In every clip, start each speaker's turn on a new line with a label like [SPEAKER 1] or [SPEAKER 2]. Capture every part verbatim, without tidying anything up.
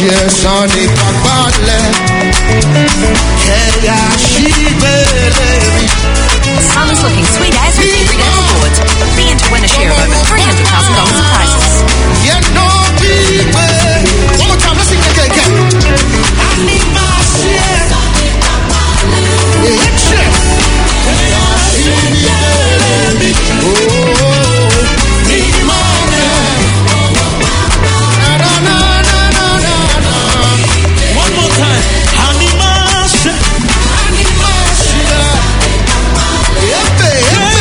[SPEAKER 1] Sani Pakbale Kaya Shibelevi.
[SPEAKER 2] The sun is looking sweet as we keep reading the boards. Be in to win a share of over three hundred thousand dollars in prizes.
[SPEAKER 1] Yeah, no people. One more time, let's sing that again. I need my share. Yeah, share. Kaya Shibelevi. Oh, need money. Na na na na na na.
[SPEAKER 3] One more time. Animation.
[SPEAKER 1] Animation. Yepe, yepe.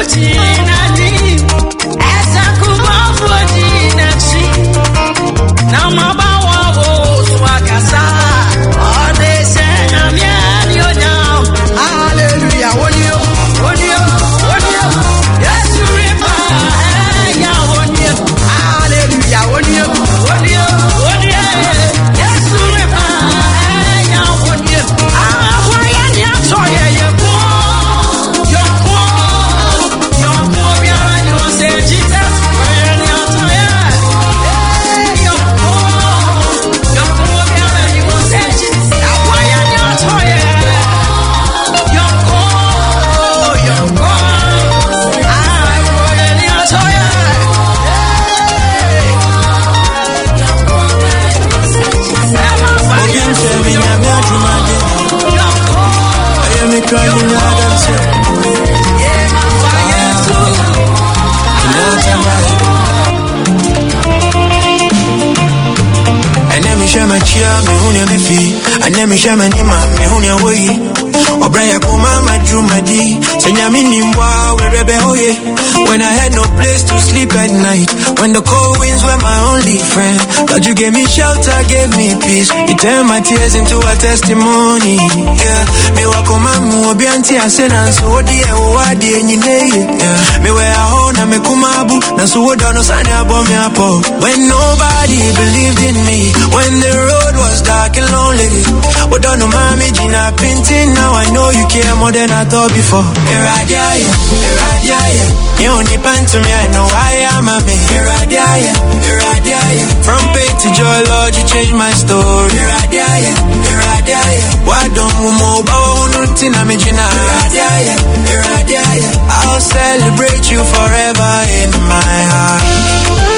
[SPEAKER 4] Anyami shama ni ma me hunya woyi Obraya kuma majumadi Senyami ni mwa werebe hoye When I had no place to sleep at night When the cold winds were my only friend God, you gave me shelter, gave me peace You turned my tears into a testimony. Yeah, me wakoma mu obianti asena so odi e wadi enyine. Yeah, me we ahona me kumabu na so wodo no sane abomi apo. When nobody believed in me, when the road was dark and lonely, wodo no mami jina pinting. Now I know you care more than I thought before. Eradiaye, eradiaye, you only pan to me, I know I am a man. Eradiaye, eradiaye, from pain to joy, Lord, you changed my story. Eradiaye, eradiaye, why don't we move? Oh, nothing I'm in Gina. Eradiaye, eradiaye, I'll celebrate you forever in my heart.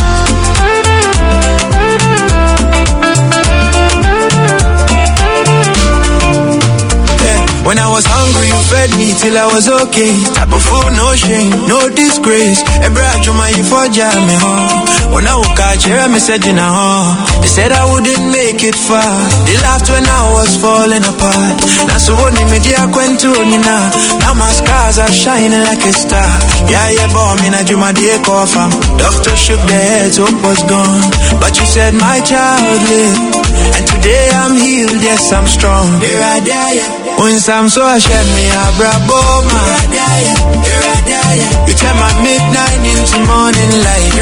[SPEAKER 4] When I was hungry, you fed me till I was okay. Type of food, no shame, no disgrace. Every ajuma you for me home. When I woke up, I message in a home. They said I wouldn't make it far. They laughed when I was falling apart. Now so only media went to Nina. Now my scars are shining like a star. Yeah, yeah, boy, me na juma day coffin. Doctor shook their heads, hope was gone. But you said my child lived. And today I'm healed, yes, I'm strong. Here I die. When I'm so ashamed, me a bravo man. You turn my midnight into morning light.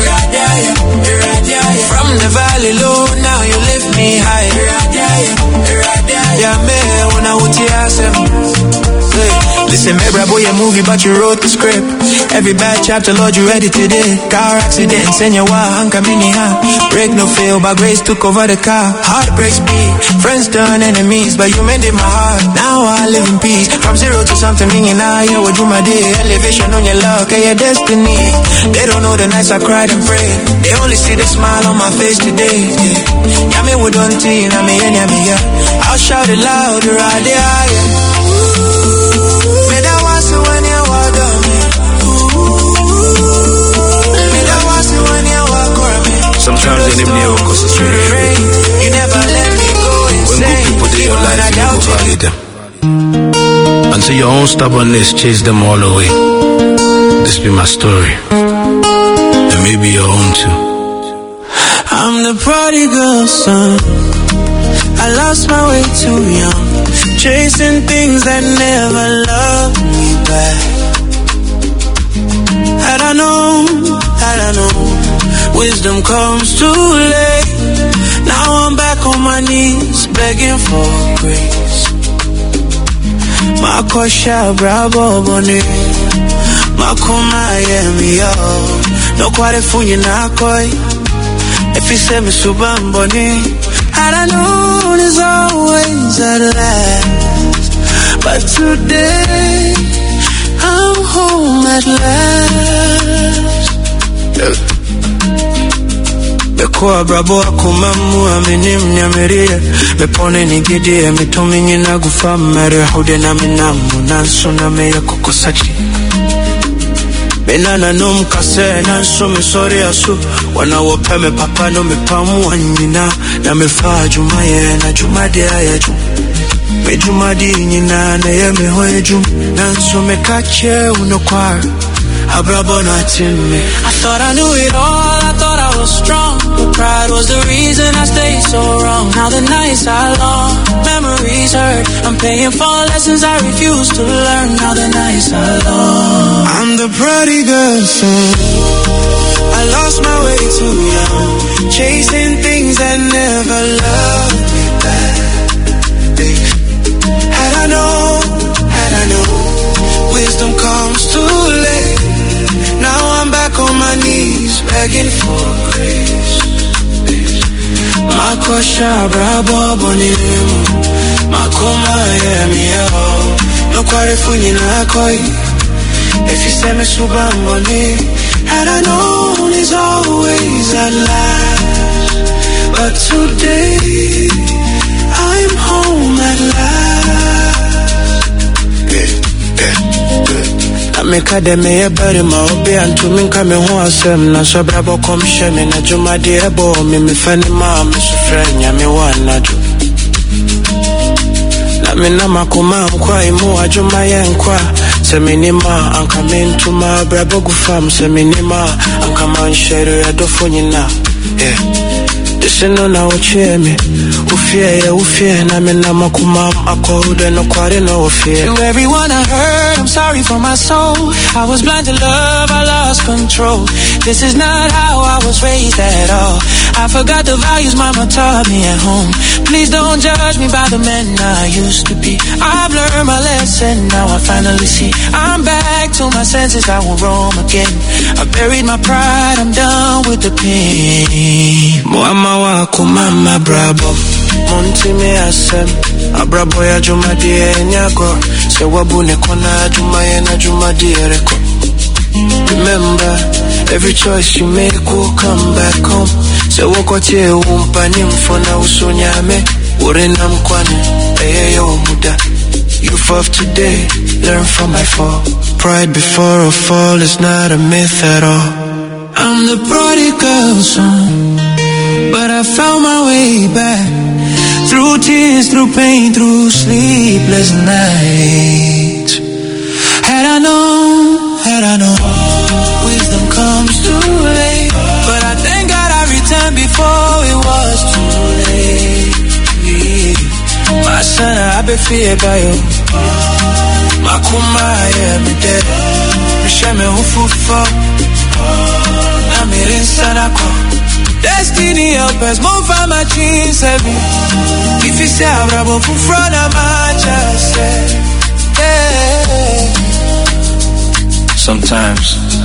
[SPEAKER 4] From the valley low, now you lift me high. Yeah, me when I would hear listen, me bravo, your movie, but you wrote the script. Every bad chapter, Lord, you read it today. Car accident, send your wife, mini ha. Break no fail, but grace took over the car. Heart breaks me, friends turn enemies, but you made it my heart. Now I live in peace. From zero to something, meaning now you would do my day. Elevation on your luck and your destiny. They don't know the nights I cried and prayed. They only see the smile on my face today. Yeah, yeah me would don't think, I mean, yeah, me, yeah. I'll shout it louder, right there, yeah.
[SPEAKER 5] Sometimes they leave me alone because it's really free.
[SPEAKER 4] You never let me go insane.
[SPEAKER 5] When good people do your life, you never value them. Until your own stubbornness chase them all away. This be my story. And maybe your own too.
[SPEAKER 4] I'm the prodigal son. I lost my way too young, chasing things that never loved me back. Had I known, had I known, wisdom comes too late. Now I'm back on my knees, begging for grace. Makosha bravo bone, makoma yemi yo. No kware funyi na koi. If you say me subambone. Had I known it's always at last, but today I'm home at last. Beko bravo akumamu aminim nyameria bepone nigide mitomi nyina gufa mere hude na minamu nanso na meya kukosachi benana no mkase nanso me sorry asu wana wopeme papa no me pamu anyina na me fa juma ye na juma de ayaju me juma di nyina na ye me hoeju nanso me kache unokwar I thought I knew it all, I thought I was strong, but pride was the reason I stayed so wrong. Now the nights are long, memories hurt, I'm paying for lessons I refuse to learn. Now the nights are long.
[SPEAKER 6] I'm the prodigal son, I lost my way too young, chasing things that never loved me back. Had I known, had I known, wisdom comes too late. Now I'm back on my knees, begging for grace. Makosha brabo bonimu, makoma yemiyo. No kwarifunyi na koi. If you say me subamboni, had I known it's always at last. But today, I'm home at last. Yeah, yeah, yeah. I make a deme a better mouth, be and to me come home as them. Na so bravo come share me, na juma dear boy, me me funny mom, Miss Friend, ya me one na jo. Na me na makuma, kwa imu, ajuma yenkwa. Se minima, anka mentuma, bravo gu fam, se minima, anka man share ya dofoni na. Yeah. This no na uche me, ufie ya ufie, na me na makuma, akode no kware no ufie.
[SPEAKER 4] To everyone I heard, I'm sorry for my soul. I was blind to love, I lost control. This is not how I was raised at all. I forgot the values mama taught me at home. Please don't judge me by the man I used to be. I've learned my lesson, now I finally see. I'm back to my senses, I won't roam again. I buried my pride, I'm done with the pain.
[SPEAKER 6] Mama wako mama brabo, monti me asem. Abrabo ya juma die nyago, se wabune kona juma ye na juma die reko. Remember, every choice you make will come back home. Se wakotie umpani mfona usonyame, urena mkwane, eye yo muda. Youth of today, learn from my fall. Pride before a fall is not a myth at all.
[SPEAKER 4] I'm the prodigal son, but I found my way back. Through tears, through pain, through sleepless nights. Had I known, had I known, wisdom comes too late. But I thank God I returned before it was too late. My son, I be feared by you. My kuma, yeah, me dead. Me shame me ufufa. I'm here inside a car. Destiny help us move from my dreams heavy. If you say I'm rubber from front of my chest, yeah.
[SPEAKER 7] Sometimes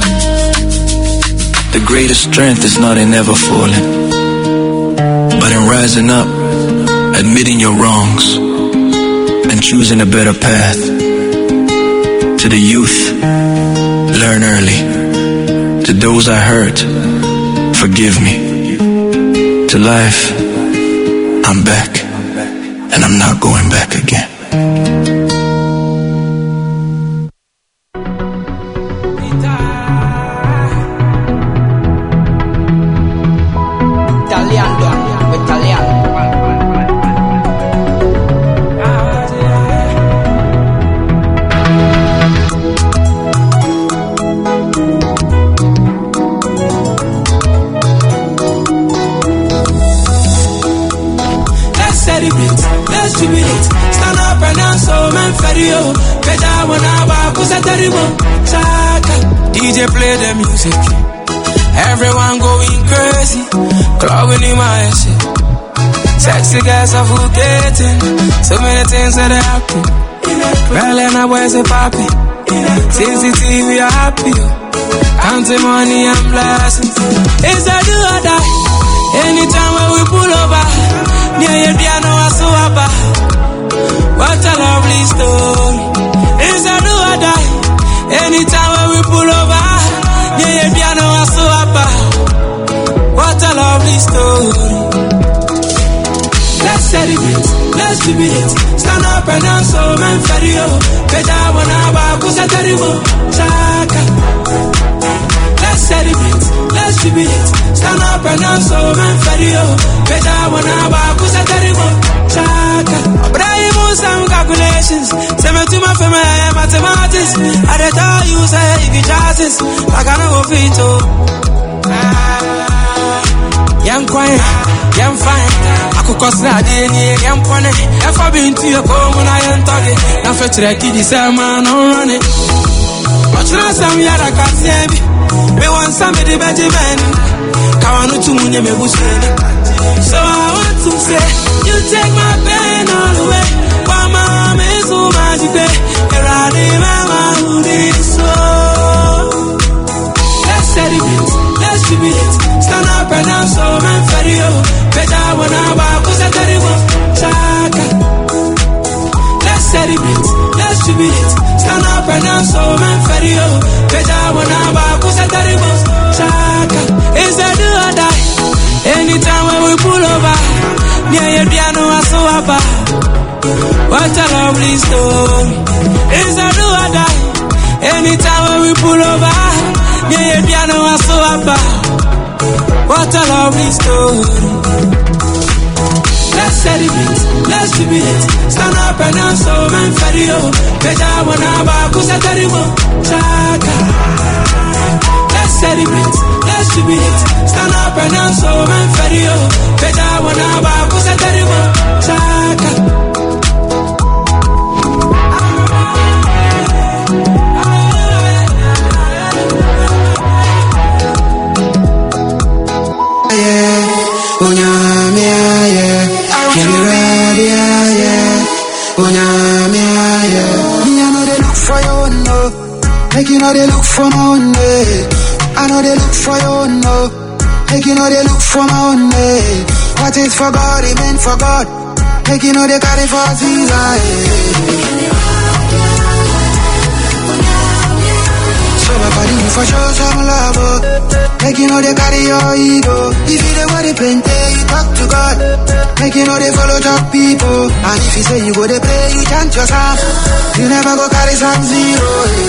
[SPEAKER 7] the greatest strength is not in never falling, but in rising up, admitting your wrongs, and choosing a better path. To the youth, learn early. To those I hurt, forgive me. To life, I'm back, and I'm not going back again.
[SPEAKER 4] D J play the music, everyone going crazy, clubbing in my head. Sexy guys are forgetting, so many things that are happening. Well, and I was a poppy, T V we are happy, counting money and blessings. It's a do or die, anytime when we pull over, near your piano I so about. What a lovely story, it's a do or die. Anytime when we pull over, yeah, yeah, piano was so about. What a lovely story. Let's celebrate, let's jubilate. Stand up and dance, so man, Fadio. Better one hour, cause I tell you, Chaka. Let's celebrate, let's jubilate. Stand up and dance, so man, Fadio. Better one hour, cause I tell you, Chaka. But I am on some calculations. Seven to my family,
[SPEAKER 6] mathematics. I dey tell you, say, if you chances, like I know fit to. Young quiet, young fine. I could cause that day, young funny. If I been to your home when I am talking, now for tricky, this man, I'm running. But you know, some year I can't see me. Me want somebody Benjamin. Kawanu to munye me buseni. So I want to say, you take my pain all away. Mama, me so much day. Eradi mama, who is so. Let's celebrate, let's jubilate. Stand up and dance, so man for you. Better when I'm back, cause I tell you, Chaka. Let's celebrate, let's jubilate. Stand up and dance, so man for you. Better when I'm back, cause I tell you, Chaka. Is a do or die. Anytime when we pull over, near your piano, I saw about. What a lovely story. Is a do or die. Anytime when we pull over, near your piano, I saw about. What a lovely story. Let's celebrate, let's jubilate. Stand up and dance, so man for you. Better when I'm back, cause I tell you, Chaka. Let's celebrate, let's jubilate. Stand up and dance, so man for you. Better when I'm back, cause I tell you, Chaka.
[SPEAKER 8] Make you know they look for money. I know they look for you, no. Make you know they look for money. What is for God, it meant for God. Make you know they carry for Jesus. So my body for sure some love. Make you know they carry your ego. If you the body paint, you talk to God. Make you know they follow top people. And if you say you go they pray, you chant your psalm. You never go carry some zero.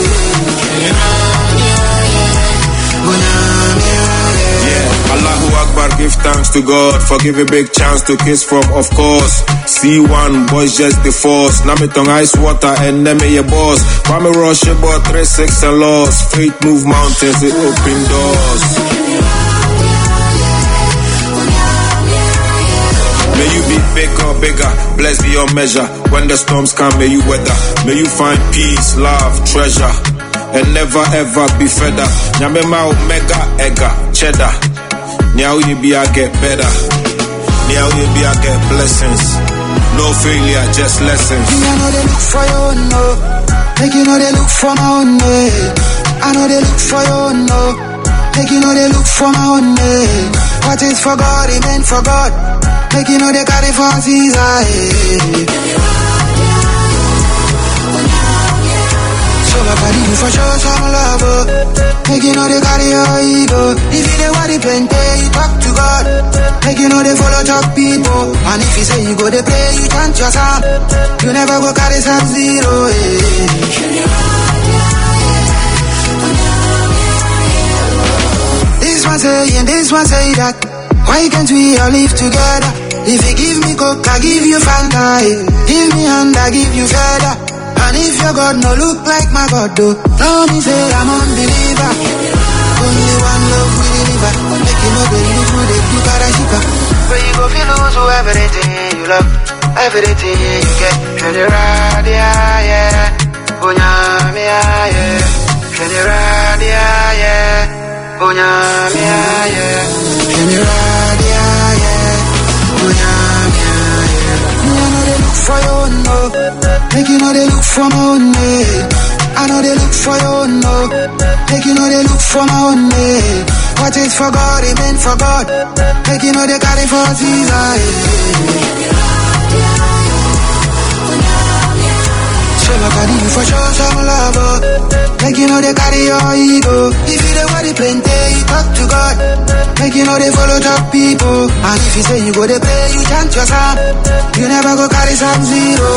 [SPEAKER 9] Yeah, Allahu Akbar, give thanks to God for giving big chance to kiss from, of course. C one, boys just the force. Namitong ice water and name your boss. Kwame Rush about three six and lost. Faith move mountains, it open doors. May you be bigger, bigger, blessed beyond measure. When the storms come, may you weather. May you find peace, love, treasure, and never ever be fed up. Nyamema omega, ega, cheddar. Now you be I get better. Now you be I get blessings. No failure, just lessons.
[SPEAKER 8] I know they look for you, no. Make you know they look for money. I know they look for you, no. Make you know they look for money. What is for God, it meant for God. Make you know they carry for Jesus. So my body for sure some love. Make you know they carry your ego. If you the body paint, you talk to God. Make you know they follow top people. And if you say you go they pray, you chant your psalm. You never go carry some zero. This one saying, this one say that. Why can't we all live together? If you give me coke, I give you Fanta. Give me hand, I give you feather. And if your God no look like my God, though, no me say I'm unbeliever. Only one love we deliver. Make you know they look who they do parashika. But you go feel lose everything you love, everything you get. Generalia, yeah. Onyamia, yeah. Generalia, yeah. Onyamia, yeah. Generalia, yeah. Onyamia, yeah. Me I know they look for you, no. Make you know they look for money. I know they look for you, no. Make you know they look for money. What is for God, it meant for God. Make you know they carry for Jesus. So my body for sure some love. Make you know they carry your ego. If you the body plenty, you talk to God. Make you know they follow top people. And if you say you go they pray, you chant your psalm. You never go carry some zero.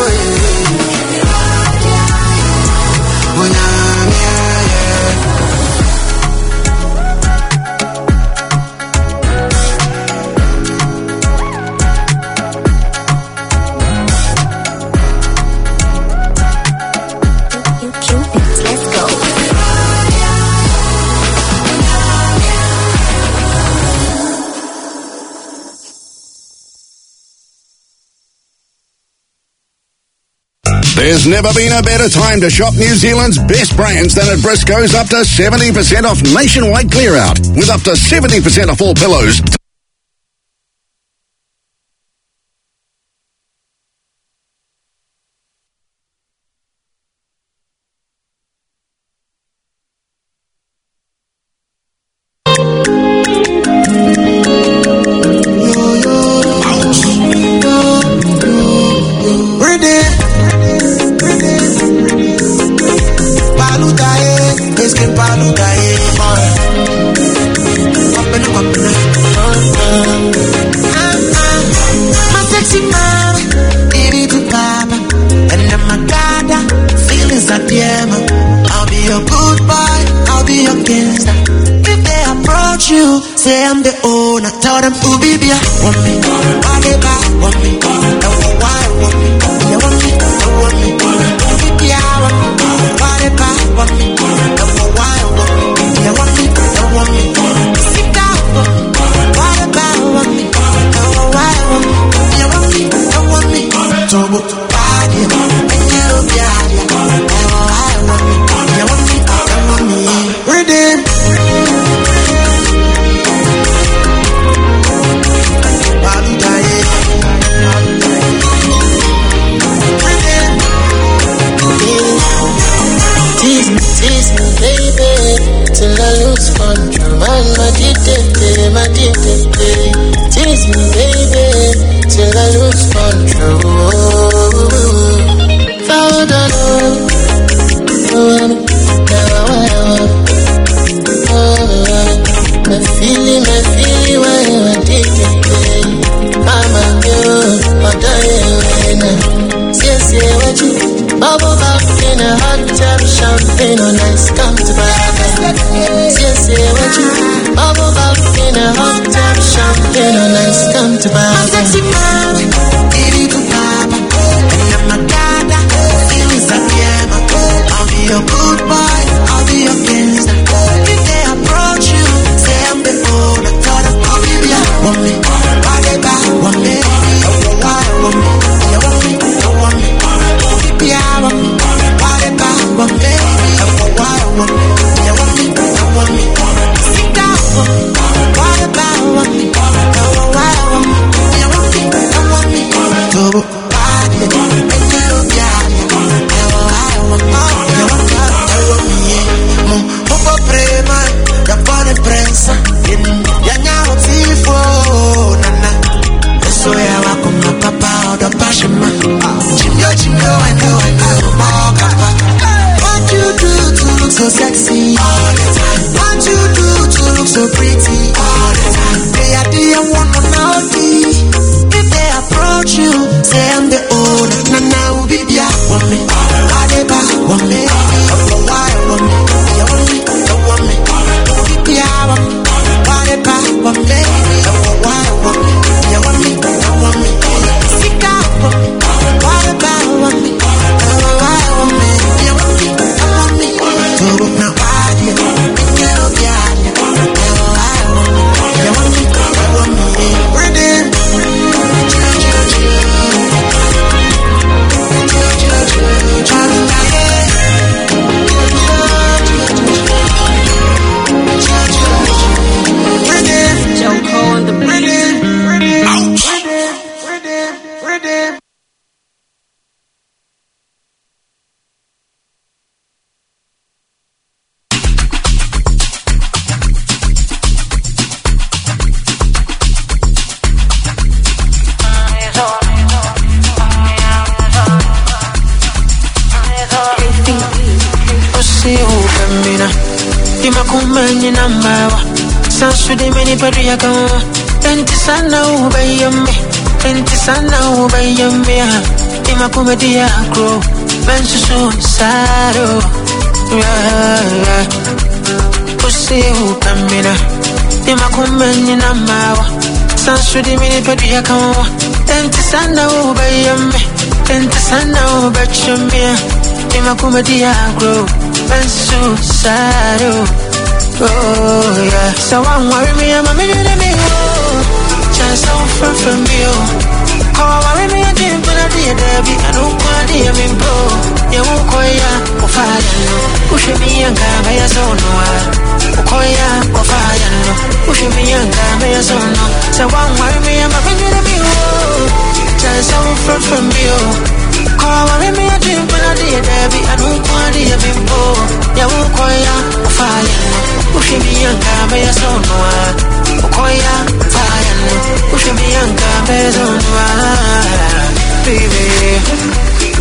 [SPEAKER 10] You There's never been a better time to shop New Zealand's best brands than at Briscoe's up to seventy percent off nationwide clear out, with up to seventy percent off all pillows.
[SPEAKER 8] Say I'm the owner, tell them who be there. Want me, why they buy? Want me, know why want me? You want me, you want me? Who be there? Want me, why they buy? Want me, know why want me? You want me, you want me? Sit down, want me, why they buy? Want me, know why want me? You want me, you want me? So go party, and you don't be out here. Know why want me? You want me, you want me? Redeem.
[SPEAKER 11] Tease me, tease me, baby, till I lose control. Man, my ditty, my ditty. Tease me, baby, till I lose control. Found I know, oh, now I want. Oh, I feel it, I feel it, why I did it. I'm a girl, I'm dying. Say, say what you. Bubble back in a hot tub, champagne on ice, come to buy. Yes, yeah, what you bubble back in a hot tub, champagne on ice, come to buy. I'm sexy man, baby, to papa. And I'm a dada, feelings that yeah, I'll be your good boy, I'll be your gangster. If they approach you, say I'm the owner, tell them I'll be there. Want me, why they buy? Want me, why want me? You want me, you want me? Yeah, want me, why they buy? Want me, why want me? You want me, you want me? Sit down, want me, why they buy? Want me, why want me? You want me, you want me? So why they buy? And you don't get it. Why want me? You want me, you want me? Mo, popo prema, da buona prensa. Ya nyao tifo, nana. So ya wako na papa oda pashima. Chimyo chimyo I know I know more papa. What you do to look so sexy all the time? What you do to look so pretty all the time? They are the one on naughty. If they approach you, say I'm the owner. Nana will be there. Want me? Why they buy? Want me? Why want me? You want me? You want me? Yeah, want me? Why they buy? Want me? Why want me? You want me? You want me? Sit down, want me? Why they buy? Want me? Why want me? You want me? You want me? So now why you? You don't get it. Why want me? You want me? You want me? Ready? Joko on the bridge.
[SPEAKER 12] Imakumani namawa Sansudi meni padu ya kawa Enti sana ubayame Enti sana ubayame Imakumedi ya akro Mensusu saro Usi upamina Imakumani namawa Sansudi meni padu ya kawa Enti sana ubayame Enti sana ubachame Imakumedi ya akro Mensusu saro Oh yeah, so I'm worry me, I'm a minute in me. Oh, just so far from you. Call worry me, I didn't put a deal. dear Debbie, I don't want to be bro. You won't call ya, or fire. Push me and come here, so no. Okoya, or fire. Push me and come here, so no. So one worry me, I'm a baby to be. Tell someone from you. Call me a dream, but I dear Debbie, I don't want to be bro. You won't call ya, or fire. Push me and come here, so no. Okoya, fire. Push me and come here, so no. Baby.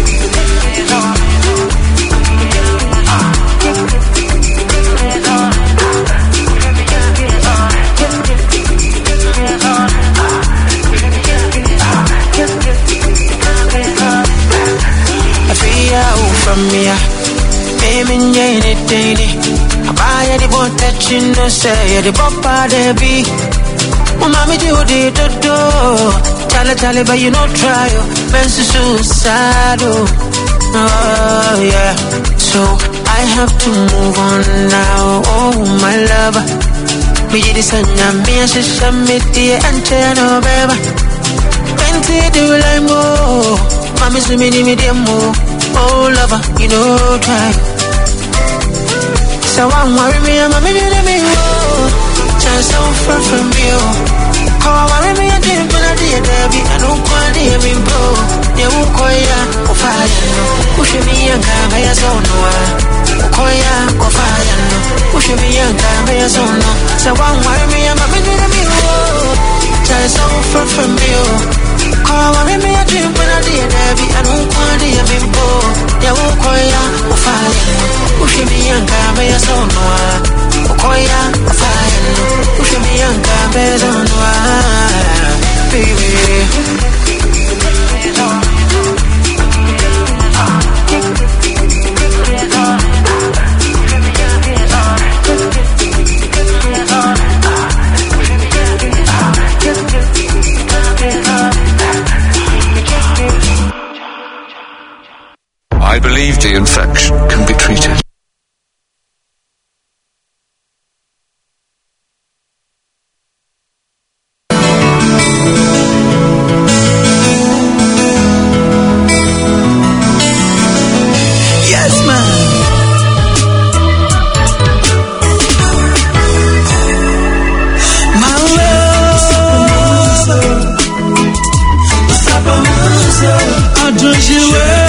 [SPEAKER 12] From me, baby, any day, I buy the boat that you know, say the papa they be. Oh, mommy, do the do, tell it, tell it, but you know, try, men's suicide, oh, yeah. So I have to move on now, oh, my lover. Me did this and me and she shall meet the antenna, baby. Plenty do like more, mommy, see me, me, them more. Oh, lover, you know, try. So I'm worried me, I'm a million of me, oh. Just so far from you. Call worry me, I didn't put a dear Debbie. I don't want to hear me, bro. You won't call ya, or fire. Push me and come here, so no. Call ya, or fire. Push me and come here, so no. So I'm worried me, I'm a million of me, oh. Just so far from you. Call worry me, I didn't put a dear Debbie. I don't want to hear me, bro. You won't call ya, or fire. Push me and come here, so no. Call ya, or fire. Push me and come here, so no. Baby.
[SPEAKER 13] I believe the infection can be treated.
[SPEAKER 4] Yes, man. My love, I don't you well.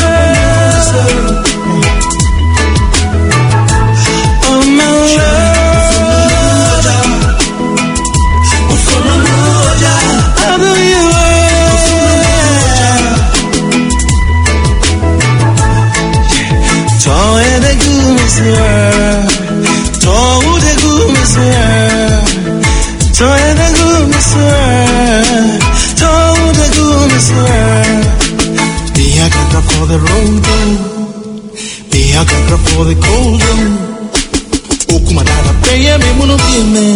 [SPEAKER 6] For the road, be a conqueror for the cold room. Okumadara, pay me, mono me.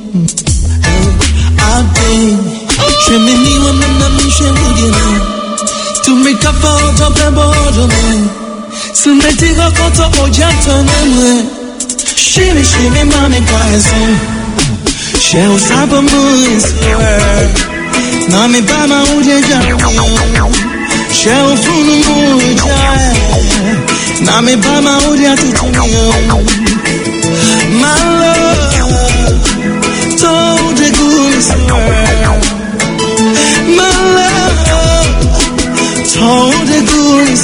[SPEAKER 6] I've been trimming me when I'm not to make up out of the border. So let it go to Ojaton. Shimmy, shimmy, mommy, poison. Shell Saba moons, Nami Bama Uja. Shell from the moon, Nami Bama Udia to my love, told the goose, my love, told the goose.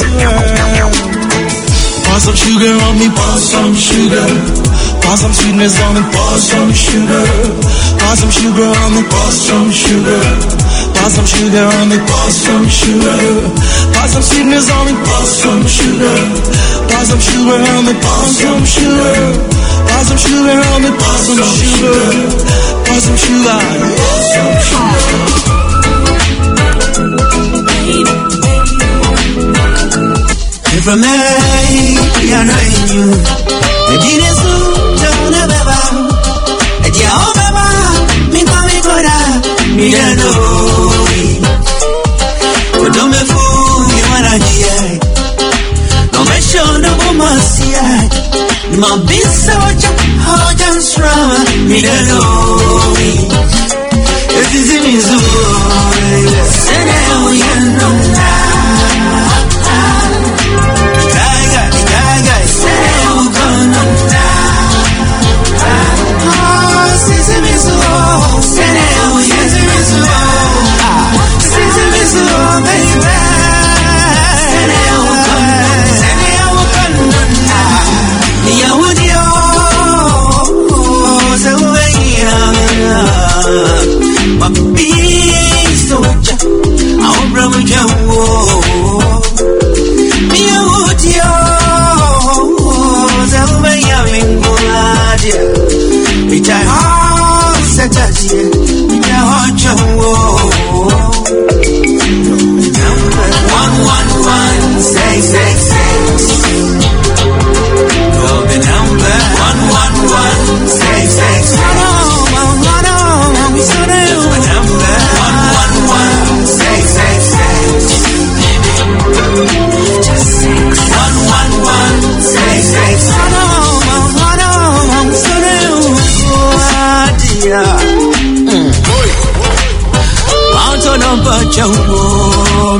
[SPEAKER 6] Pour some sugar on me, pour some sugar. Pour some sweetness on me, pour some sugar. Pour some sugar on me, pour some sugar. Pour some sugar on me, pour some sugar. Pour some sweetness on me, pour some sugar. Pour some sugar on me, pour some sugar. Pour some sugar on me, pour some sugar. Pour some sugar, pour some sugar.
[SPEAKER 4] If I'm married, I know you. The genius don't ever. And you over, me call me Koda. Me don't know. But don't be fool, you wanna hear. No me show no woman see. No be so how just from me don't know. This is in his own. Say that we are not. It's a hard Saturday. It's a hard one one one six six six. Call the number one one one six six six. One one one six six six. Just six. One one one six six six. Mountain of a jungle.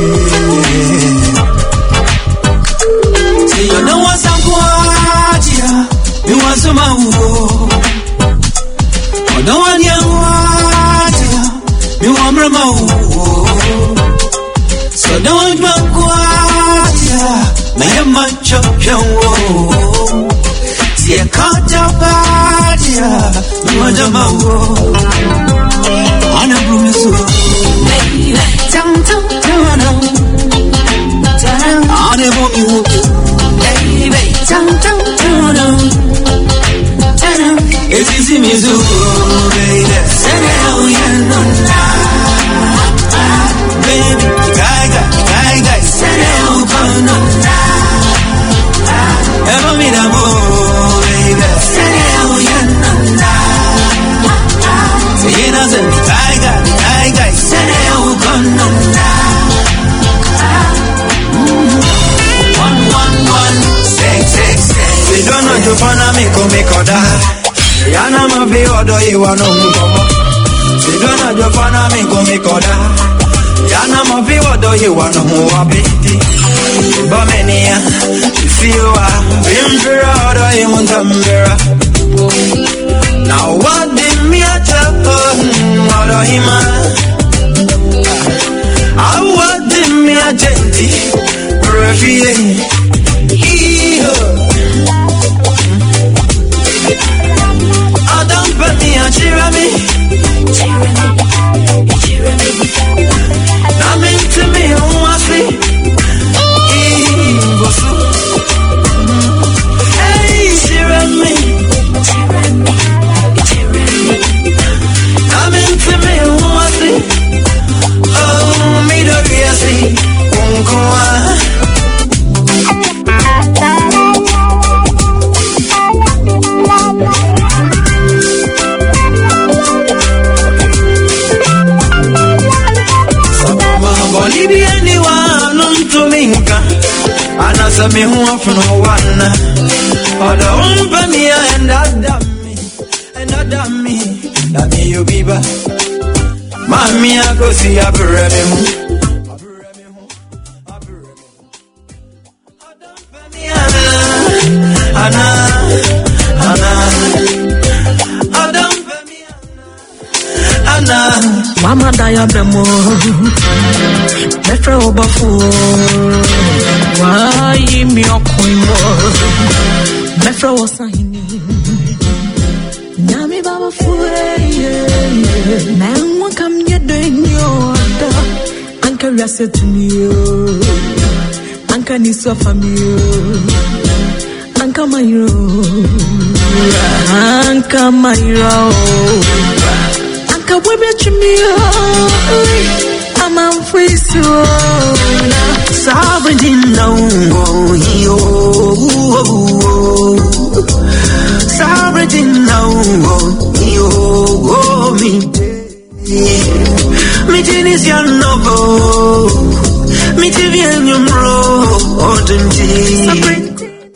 [SPEAKER 4] See you know what's up, what you want some more. Oh, no one you want you want more. So don't want what you much of your see a cut of body, you want a more. On a broom so baby, tum tum tum tum. On a broom, baby, tum tum tum tum. It's easy me so baby. Say hell yeah no nah. Baby, guy guy guy guy. Say hell no nah. Ever me the more baby. Say hell yeah no nah. Say it doesn't. I got send it on one one one six six six. We don't know to find a make or make or die. Yana ma be odo you want no more. We don't know to find a make or make or die. Yana ma be odo you want no more baby. But many if you are bimber odo you want umbrella. Now what did me a chop odo hima. I want them me a genty refugee. I don't put me a tyranny. I'm into me who I see. Hey, tyranny. I'm into me who I see. Oh, me do you see? Bolivia anyone to minka. Anasa me who from one. Oh, the one me and that me and that me that me you be back. Mami a go see a brebe mu. Ana, ana, Adam Ana, Mama Daya Bremo, Metro Bafu, why me a coin war, Metro Sahini, Nami Baba Fue, man, one come yet doing your Uncle Rasset to me, Uncle Niso family. Anka Mayro, Anka Mayro, Anka Webber Chimio, I'm a free soul. Sovereign no, yo, Sovereign no, yo, me, me, Jenny's young novel, me, Tivian, you bro, or Dingy.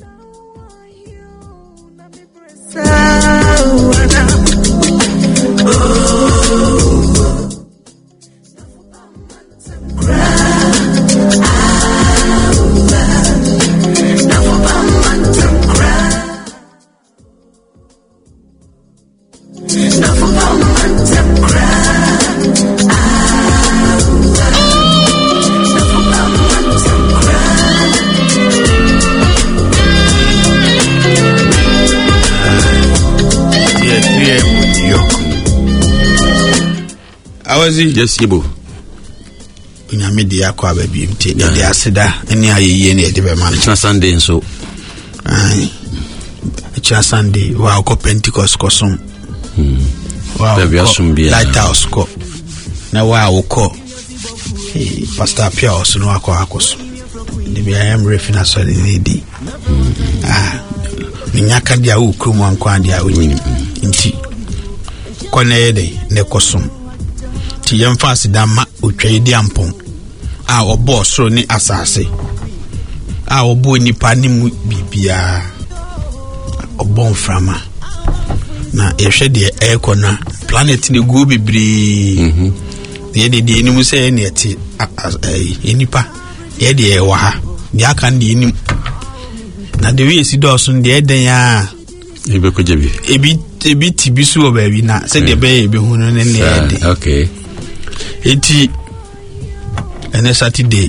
[SPEAKER 14] Just Yibo. In a media qua baby, take the Asida, and near ye near the man. It's not Sunday, so I cha Sunday wa ko Pentecost ko som
[SPEAKER 15] mm
[SPEAKER 14] wa
[SPEAKER 15] be asum bia
[SPEAKER 14] lighthouse ko na wa ko eh pastor Pia osuno akọ akoso de bia am refina so de di ah nyaka dia wo krum anko dia onyi nti kone yede ne kosom ti yemfa sidama otwai di ampon a obo soro ni asase a obo nipa ni mu bibia obo mframa na ehwe de ekona planet ne go bibiri mhm yede de ni mu se ne eti enipa yede e wa ha dia kan de ni na de wi esi do so de eden ya
[SPEAKER 15] ebe ko jebi
[SPEAKER 14] ebi ebi tibisu obabi na se de be ebe hunu ne ne ede
[SPEAKER 15] okay
[SPEAKER 14] eti ene Saturday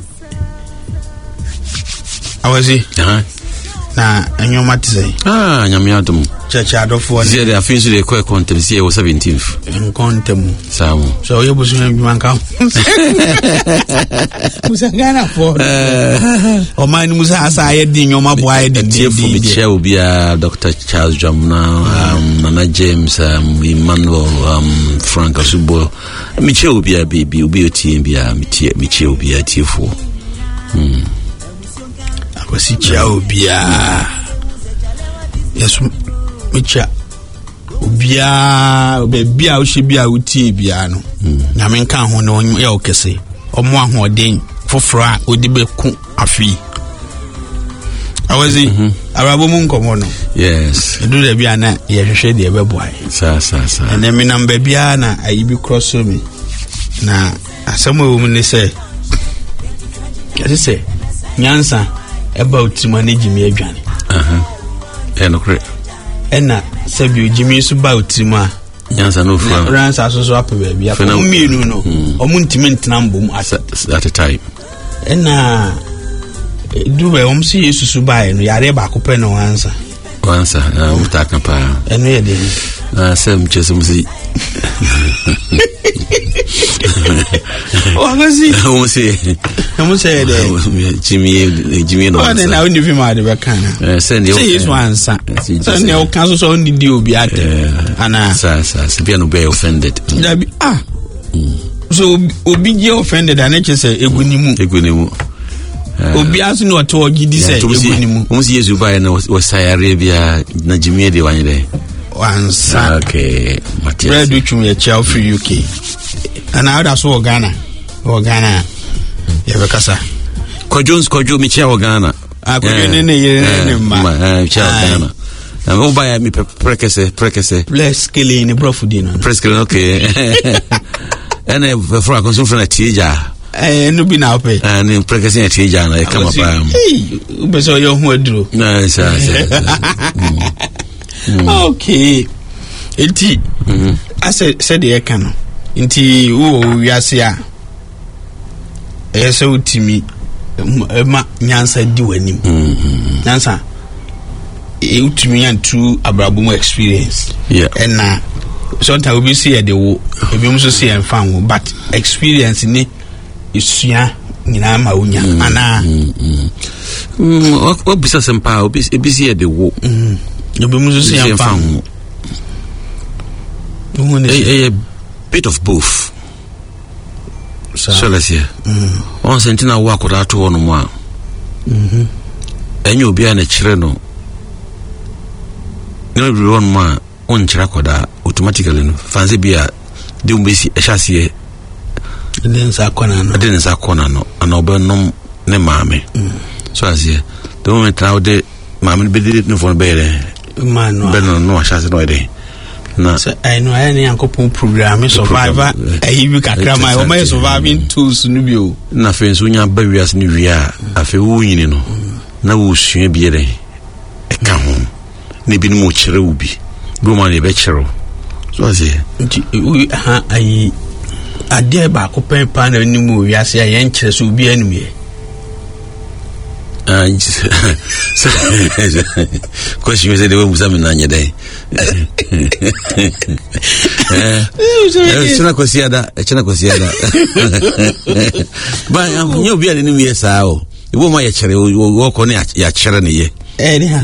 [SPEAKER 14] awazi
[SPEAKER 15] ah
[SPEAKER 14] na anyoma tse
[SPEAKER 15] ah nyamia dum
[SPEAKER 14] church adofo
[SPEAKER 15] ne ze de afin so de ko kontem si e wo seventeenth
[SPEAKER 14] en kontem
[SPEAKER 15] samu
[SPEAKER 14] so ye busu na biman ka musa gana fo o man musa asa ye di nyoma bo aye di
[SPEAKER 15] die fo mi che obi a Doctor Charles Jamna um Nana James um Emmanuel um Frank Asubo mi che obi a baby obi oti bi a mi che mi che obi a tiefo mm
[SPEAKER 14] akwasi chia obi a yesu mi chia obi a obi a o hye bi a uti bia no na men kan ho no ya okese omo ahoden foforo a odi be ku afi awazi arabo mu nkomo no
[SPEAKER 15] yes
[SPEAKER 14] edu de bia na ye hwehwe de be boai
[SPEAKER 15] sa sa sa
[SPEAKER 14] ene mi namba bia na ayi bi cross me na asemo wo mu ne se yesi se nyansa about manage me adwane
[SPEAKER 15] aha eno kre
[SPEAKER 14] ena sabi ojimi su ba otima
[SPEAKER 15] nyansa no fra
[SPEAKER 14] ransa so so apebe bia ko mienu no omuntime ntena mbom
[SPEAKER 15] at a time
[SPEAKER 14] ena dube omsi yesu su ba no yare ba ko pe no wansa
[SPEAKER 15] wansa mutaka pa
[SPEAKER 14] eno ye de
[SPEAKER 15] ah sem chesumsi
[SPEAKER 14] Wagazi
[SPEAKER 15] o se
[SPEAKER 14] o se de
[SPEAKER 15] Jimmy Jimmy no
[SPEAKER 14] na na oni fi ma de be kan
[SPEAKER 15] eh send you
[SPEAKER 14] say is wansa send you kan so so ndi obi ate ana
[SPEAKER 15] sa sa se bia no be offended
[SPEAKER 14] dabi ah so obi je offended ana che say egunimu
[SPEAKER 15] egunimu
[SPEAKER 14] obi asu no to ogidi say egunimu
[SPEAKER 15] o si yesu ba na o sayare bia na Jimmy de wanyere
[SPEAKER 14] wansa
[SPEAKER 15] okay Matias
[SPEAKER 14] bread which we are free U K and I that's what Ghana or Ghana you have kasa
[SPEAKER 15] ko Jones ko jo mi chia o Ghana
[SPEAKER 14] ah ko ne ne ne ma
[SPEAKER 15] eh chia o Ghana na go buy me prekese prekese
[SPEAKER 14] bless killing the brofu dino
[SPEAKER 15] prekese okay and e for consume from a tija
[SPEAKER 14] eh no bi na ope
[SPEAKER 15] and in prekese a tija na e kama pa
[SPEAKER 14] u be so yo hu aduro
[SPEAKER 15] na sa
[SPEAKER 14] okay enti ase said the ekano nti wo wiase a ese utimi ma nyansa di wanim nyansa e utimi yan true abrabum experience
[SPEAKER 15] yeah
[SPEAKER 14] and na sometimes we see the wo e bi so see en fan wo but experience ni isua nyina ma unya ana
[SPEAKER 15] mm o bisa sempa o bi e see the wo
[SPEAKER 14] mm e bi so see en fan wo
[SPEAKER 15] a bit of both. So let's hear. On sentina wa ko dato wono mo a. Mhm. Enyo obi a na kire no. No bi won mo a on kire koda automatically no. Fancy bia de umbesi ehase
[SPEAKER 14] den sa kona no.
[SPEAKER 15] Den sa kona no. Ana obenom ne maame. So as here. The moment now de maame be de no for bere.
[SPEAKER 14] Man no.
[SPEAKER 15] Be no no ahase no de. Na
[SPEAKER 14] so I know any yankopon program survivor ayi bi kakra mai o mai surviving tools no bi o
[SPEAKER 15] na fe nso nya ba wiase ni wia afi wo nyini no na wo sua bi ere e ka ho ne bi no kire wo bi do ma ne be kire so azie
[SPEAKER 14] ha ayi ade ba ko pen pa na ni mu wiase ya yen kire so bi anu ye
[SPEAKER 15] ah question is the way we examine na nyede eh chana kosiada chana kosiada ba nyo bia ni mi sa o ibo ma ya kire wo ko ne ya kire ne ye
[SPEAKER 14] eh ni ha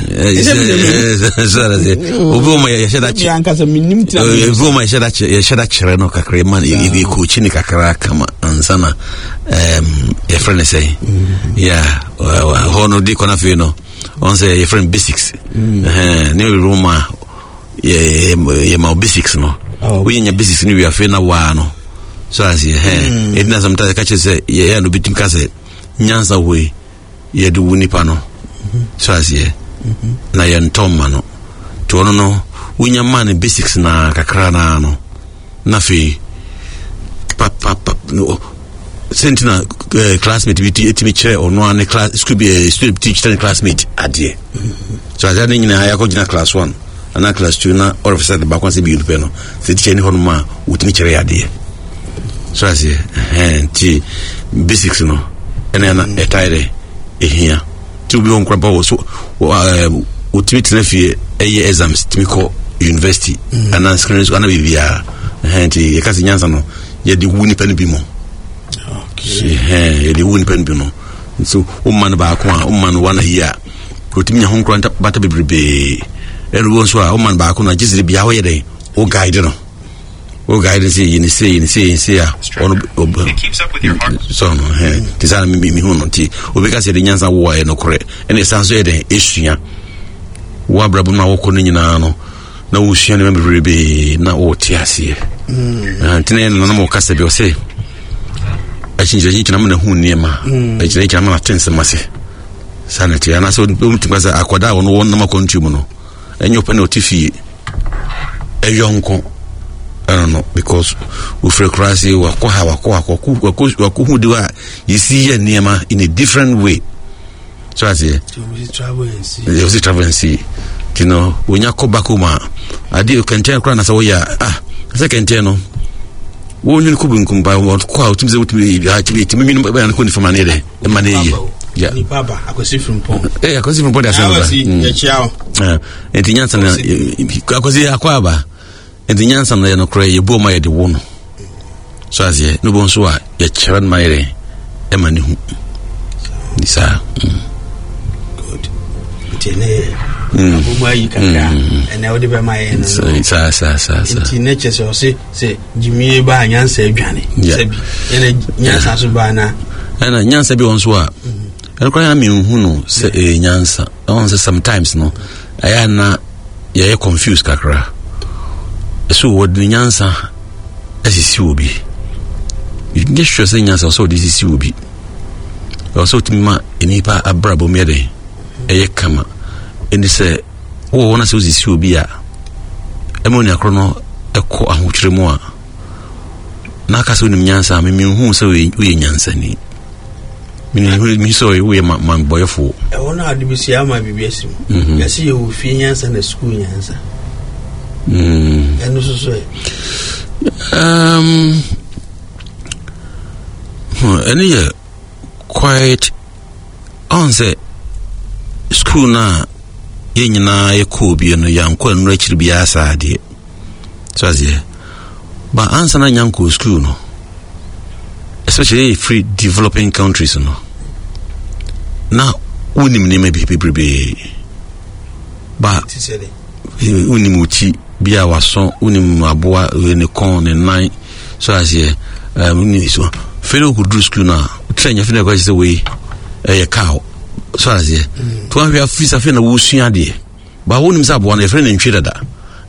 [SPEAKER 15] sorry say obi ma ye sheda chi
[SPEAKER 14] anka so minim tra
[SPEAKER 15] obi ma ye sheda chi ye sheda chire no kakra man e ko chi ni kakra kama ansana em ye friend say yeah hono di kona fe no on say ye friend basics eh ni roma ye ye ma basics no we nya basics ni we afi na wa no so as ye eh it na sometimes catch say ye no bitim ka say nyansa we ye du wuni pa no so as ye na ye ntomma no to no no unya man basics na kakra na no na fe pa pa pa no sentina classmate bi ti mi chere ono an class school be student teacher classmate adie so as any na ya ko jina class one ana class two na all of a sudden back one se bi yupe no se teacher ni hono ma utimi chere adie so as ye eh ti basics no ena na etaire ehia to be on kraba wo so utimi tnafie eye exams timi ko university ana screen ana bibia eh ti e kasi nyansa no ye di wuni pen bi mo okay eh ye di wuni pen bi no so o man ba ko a o man wana hia utimi nya hon kranta bata bibrebe ero won so a o man ba ko na jizire bia ho ye den o guide no o guide say you say you say say a on it keeps up with your heart so no eh tisana mi mi hono ti o be ka se de nyansa wo e no kore ene sanso ye den esua wo abrabo na wo ko no nyina no na wo sua ne membrebe na wo ti ase mm tene no na mo kasa bi o se a chinje chinje na mo na hu niema a chinje chinje na tense mase sanity ana so o mtimasa akwada wo no won na makontu mu no enyo pa na otifi eyonko I don't know because we frequency wa kwa ha wa kwa kwa wa ku hu diwa you see ya niema in a different way so as you travel and see you travel and see you know when you come back home adi you can tell na so ya ah second ten no wo nyu ku bu nkumba wo kwa utimize utimi ha tibi timi mi ba na ko ni fama ne de e ma ne ye ya
[SPEAKER 14] ni baba akosi from pon
[SPEAKER 15] eh akosi from pon da sa ba
[SPEAKER 14] ya chiao
[SPEAKER 15] eh entinyansa na akosi akwa ba entinyansa na no kra ye bo ma ye de wo no so as ye no bon so a ye chiran ma ye e ma ni hu ni sa
[SPEAKER 14] good tene abubu ayi kaka ene odi be ma ye no
[SPEAKER 15] sa sa sa sa
[SPEAKER 14] tene che so se se jimie ba nyansa adwane sabi ene nyansa so ba na
[SPEAKER 15] ena nyansa bi won so a ene kra ya mi hu no se nyansa on se sometimes no aya na ye confused kakra so what the nyansa asisi obi you can get sure say nyansa so this is obi also to ma enipa abrabo mere eye kama eni se wo wona se osisi obi a emoni akro no eko ahotwere mu a na aka so nim nyansa me hu se we nyansa ni me mi so we man boyfo
[SPEAKER 14] e wona adibisi ama bibiasi mu yasi ye ofi nyansa na school nyansa mm and so so
[SPEAKER 15] um any uh, quite on say school na yenyina ye ko bi no yanko no akiri bi asade so as ye ba answer na yanko school no especially free developing countries no na unim ne me bi bi ba unim uti bia waso unim aboa ne kon ne nine so as ye um ni so felo ku dru school na trenya fina kwa say we eh cow so as ye to have your fisa fina wo sua de ba wonim sa aboa na friend ntwe dada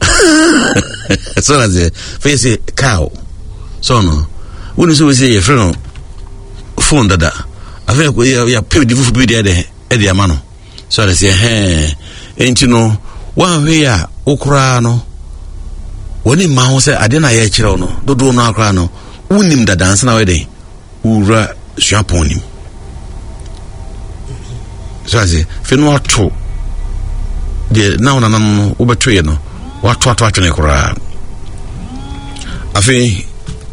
[SPEAKER 15] so as ye face cow so no wonim so we say your friend phone dada afa ko ya pay di fufu bi de de e de amano so as ye eh enti no one way a okra no woni ma ho se ade na ye kire no dodo no akra no unim da dance na we dey ura suaponim so as fe no ato de na ona no wo beto ye no wato ato atwene kora afi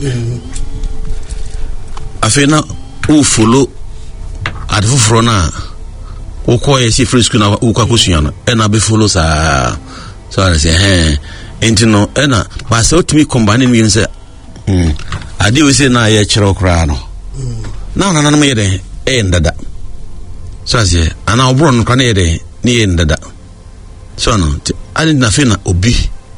[SPEAKER 15] afi na o follow ade foforo na o ko ye si free school na o kwa kosua no e na be follow sa so as eh enti no ena ba se otumi combine mi nse mm ade we say na ye kire okra no na na na me ye den e ndada so as ye ana obro no kan ye den ni ndada so no ani na fe na obi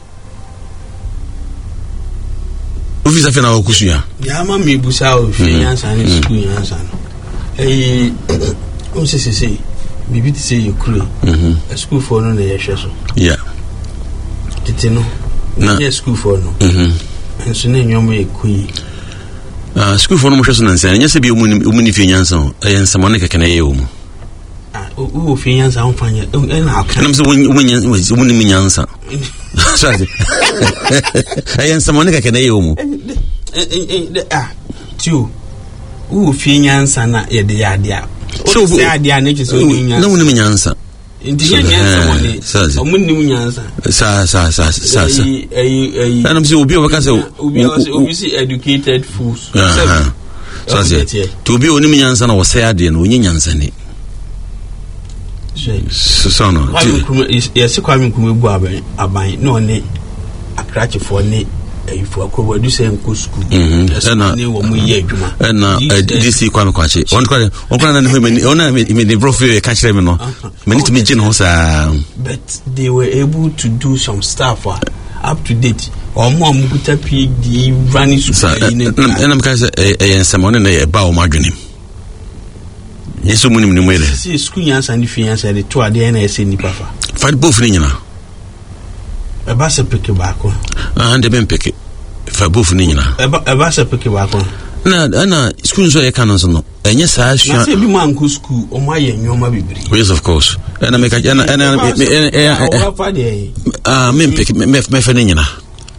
[SPEAKER 15] ofisa fe na okusu ya
[SPEAKER 14] ya ma mi busa o fe yansa ni school yansa no eh o se se se bibi ti se yekure mhm school for no na yehwe so
[SPEAKER 15] yeah
[SPEAKER 14] tete no na school for no
[SPEAKER 15] mhm
[SPEAKER 14] enso na nyomo ekuyi
[SPEAKER 15] ah school for no mo hwe so na nsa nya se bi omuni fe yansa o yansa mo ne keke na ye o mu
[SPEAKER 14] ah o fe yansa on fanya na aka
[SPEAKER 15] na so omuni mi yansa Sabe? Aí essa Mônica que nem eu mo.
[SPEAKER 14] Ah, tio. O finhança na é de adia. O se adia ne que so ninha.
[SPEAKER 15] Não nem minhança.
[SPEAKER 14] Indian yansa mone. O mun ni minhança.
[SPEAKER 15] Sa sa sa sa sa.
[SPEAKER 14] Aí aí.
[SPEAKER 15] Não precisa ouvir o que você.
[SPEAKER 14] Ouvir ouvir educated fools.
[SPEAKER 15] Sabe? Sabe? Tu ouvir o ni minhança na o se adia no nyansa ni. So no.
[SPEAKER 14] Yes, Kwame Nkrumah bu aban aban no ne akrache for ne ifo akrobo do say nko school.
[SPEAKER 15] Mhm. Na
[SPEAKER 14] ne wo mu ye adwuma.
[SPEAKER 15] Na D C Kwame Kwache. On kwa on kwa na me ona me me profile ka kire me no. Me need to me gin ho sa.
[SPEAKER 14] But they were able to do some stuff uh, up to date. Omo amukuta P H D running school.
[SPEAKER 15] Na me ka say eh ensemo ne na ba o madwenem. Yesu munim ni mwele.
[SPEAKER 14] Si school yansa ni fiansa de to ade na ese ni pafa.
[SPEAKER 15] Fa bofu ni nyina.
[SPEAKER 14] E ba se peke ba ko.
[SPEAKER 15] Ah ande ben peke. Fa bofu ni nyina.
[SPEAKER 14] E ba e ba se peke ba ko.
[SPEAKER 15] Na na school so ye kan so no. Enye sa ahwa.
[SPEAKER 14] Na se bi man ko school o ma ye nyoma bibiri.
[SPEAKER 15] Yes of course. Na me ka na na ah me peke me me fa ni nyina.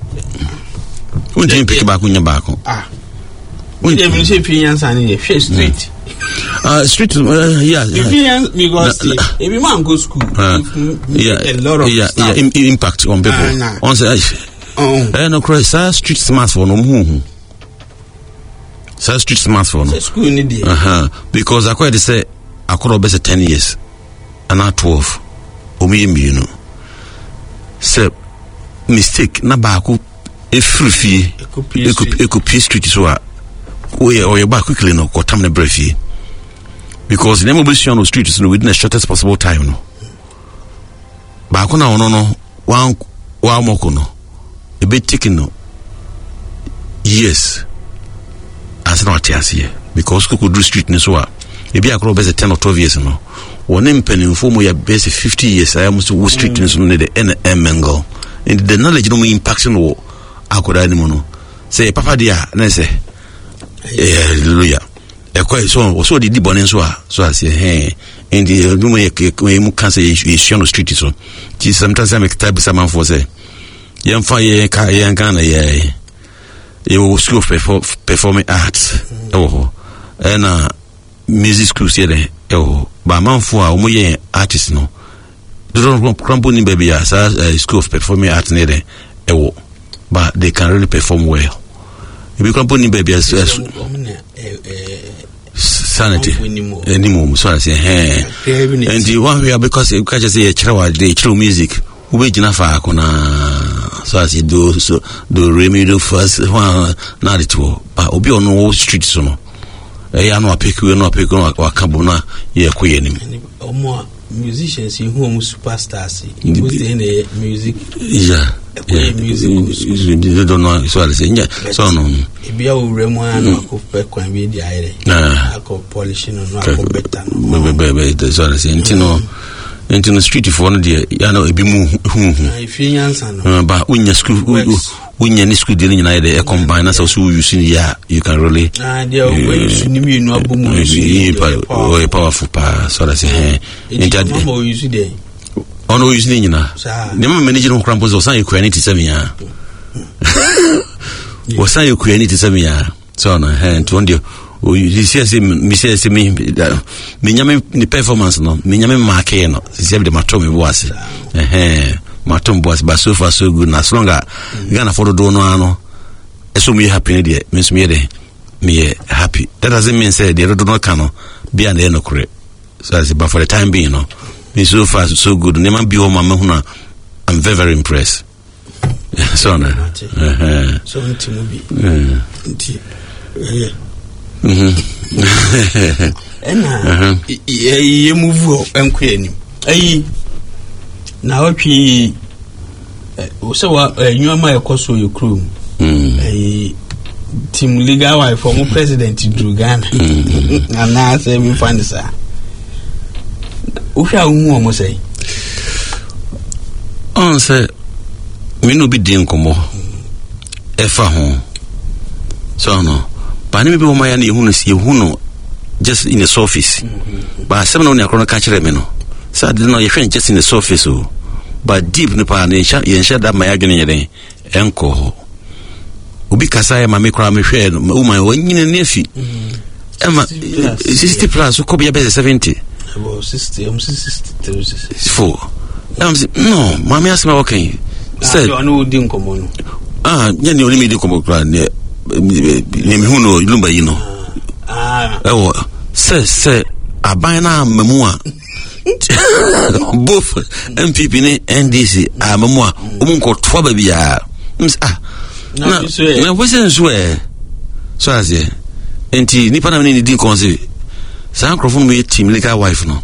[SPEAKER 15] Unje peke ba ko nya ba ko.
[SPEAKER 14] Ah. Unje mi se fiansa ni ye street.
[SPEAKER 15] Uh, street, uh, yeah.
[SPEAKER 14] If you because uh, if you man go school,
[SPEAKER 15] uh, yeah,
[SPEAKER 14] a lot of
[SPEAKER 15] yeah,
[SPEAKER 14] stuff.
[SPEAKER 15] yeah, im- impact on people. Uh, nah. On say, oh, eh, no, Christ, sir, street smartphone, no, hmm, sir, street smartphone, no.
[SPEAKER 14] School need it.
[SPEAKER 15] Uh huh. Because I quite say, I could have been ten years, and not twelve. Omi you know. Say mistake, na ba ku e free, e could be street so. Oh yeah, or you back quickly no, or time the breath. Because the name on the street is within the shortest possible time no. Back on no no one one more no. A bit taking no. Yes. As not here because who could do street in so. Maybe I could be ten or twelve years no. One impen inform we are base fifty years. I almost wo street in so the N M angle. And the knowledge no impact no. I could anymore no. Say papa dia na say. Hallelujah. E kwa so so di di bonen so a so as eh in the room e mu can say you on the street so ti sometimes I make type some for say yam fa ye ka ye kan na ye you school of performing arts oh and uh music school here eh oh ba man for a mo ye artist no don't crumble ni baby as school of performing arts ne eh oh but they can really perform well. If you company baby as sanity anymore so I say hey and the one we are because you catch say chirawa the true music we jina fa akona so as you do so do remi do first one na the two but obi on no street so no eh ya no apek we no apek no akabo na ye koye nim
[SPEAKER 14] omo musicians who are superstars in the music
[SPEAKER 15] yeah yeah music you don't know so I say yeah so no
[SPEAKER 14] e bia o remo an akopɛ kwan bi di ayre akɔ polishing no akɔ better no
[SPEAKER 15] be be be so I say ntino ntino street for no dia ya na ebi mu hu hu
[SPEAKER 14] na ifi nyansa no
[SPEAKER 15] ba unya school unya ni school dia nyina ide e combine na so so use ya you can really
[SPEAKER 14] ah dia o use ni mi no abomu
[SPEAKER 15] o powerful pa so I say eh
[SPEAKER 14] ntade mo use dey
[SPEAKER 15] ono use ni nyina ne ma manage no krampo so san ekua ni tisem ya wo san ekua ni tisem ya so na eh nto ndio o you see say me say say me me nyame ni performance no me nyame mark no say be mato me boase eh eh mato boase ba so far so good na so longa Ghana for do no ano eso me happy dey me so me dey me happy that doesn't mean say dey do no can no be and no correct so I say but for the time being no me so far so good never be home mama huna I'm very very impressed so na eh
[SPEAKER 14] so ntimo bi nti eh
[SPEAKER 15] mhm
[SPEAKER 14] ena ye move enko anim Ayi na otwi so wa nyoma ekoso yekrum ayi team legal wife former president Drugana and now say me find sir Usha umu omo say
[SPEAKER 15] on say me no be din komo efa ho so no ba ni be o maya na ehunu si ehunu just in the surface ba sem no ne akro ka kire me no sad no ye hwen just in the surface o but deep ne pa ne sha ye sha da maya dwene yeden enko ho obi kasa ya mame kra me hwe o man wanyine ne afi ema sixty plus ko be be seventy
[SPEAKER 14] about sixty um sixty
[SPEAKER 15] four am no mame asema okay said
[SPEAKER 14] no no din komo no
[SPEAKER 15] ah nya ne only din komo kra ne ne me hu no lumba yi no
[SPEAKER 14] ah
[SPEAKER 15] ewo se se aban na mamu a both M P P ne N D C a mamu a omun ko to ba bia ah na na wose nso e so as e enti nipa na ne din konse san krofon me team legal wife no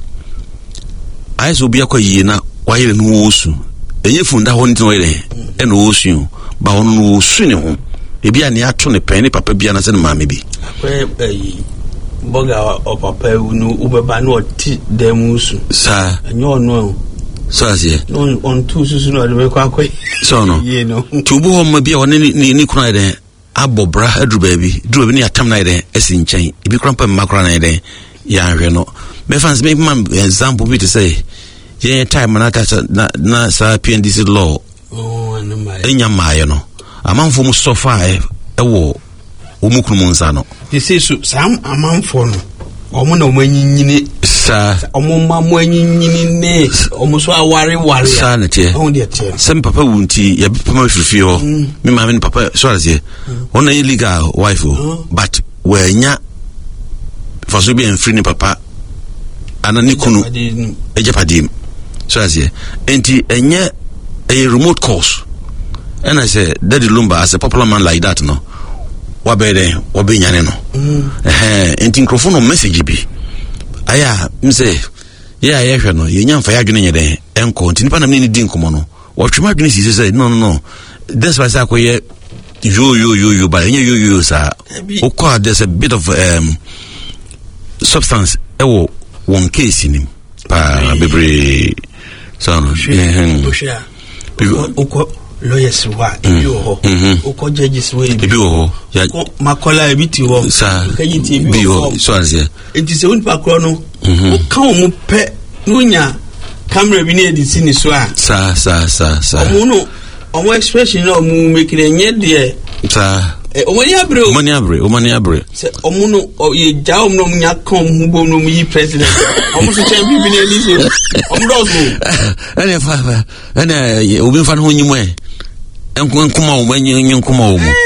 [SPEAKER 15] ai so bia kwa yie na wayere no wosu enye funda ho ntino yere e no wosu ba ho no wosu ne ho e bia ne ato ne pen ne papa bia na se ne maame bi
[SPEAKER 14] akwa eh boga o papa no ubeba no ti demusu
[SPEAKER 15] sa
[SPEAKER 14] enyo no
[SPEAKER 15] so as e
[SPEAKER 14] no on tu susu no de kwa kwa
[SPEAKER 15] so no
[SPEAKER 14] ye no
[SPEAKER 15] tubu ho ma bia woni ni ni kuna de abobra adru ba bi dru bi ni atam na de esi nchen ibi krampa makra na de ya hwe no me fans me man example bi to say ye time na ka na na sa P N D C law
[SPEAKER 14] oh no my
[SPEAKER 15] enya maye no amanfo mu sofa e wo omukunu mu nsa no
[SPEAKER 14] you see so sam amanfo no omo na omo anyinyini
[SPEAKER 15] sa
[SPEAKER 14] omo mamu anyinyini ne omo so aware ware
[SPEAKER 15] sa na tie
[SPEAKER 14] on de tie
[SPEAKER 15] sem papa wunti ya papa fifi ho me ma me papa so azie ona illegal wife but wenya for so be en free ni papa anani kunu ejapadim so azie enti enye a remote course and I say Daddy Lumba as a popular man like that no wabere wabenyane no eh enti nkrofo no message bi aya mse yeah yeah hwe no yenya mfa ya dwene nyede enko enti nipa na me ni din komo no watwema dwene si say no no no that's why say akoye yo yo yo yo ba yenya yo yo sa okwa there's a bit of um substance ewo one case nim pa bebre so no
[SPEAKER 14] eh okwa lawyers wa ebi ho okwa judges wa ebi
[SPEAKER 15] ho
[SPEAKER 14] makola ebi ti ho
[SPEAKER 15] kayi ti ebi ho so azie
[SPEAKER 14] enti se won pa kro no ka o mu pe nunya camera bi na edit ni so a
[SPEAKER 15] sa sa sa sa
[SPEAKER 14] omo no omo expression na omo make na nye de
[SPEAKER 15] sa
[SPEAKER 14] omo ni abre
[SPEAKER 15] omo ni abre omo ni abre
[SPEAKER 14] se omo no ye ja omo no nya kan mu bo no mu yi president omo so chen bi bi na eli so omo do so
[SPEAKER 15] ene fa fa ene obi fa no nyimu e enko nkoma o manyi nkoma o mu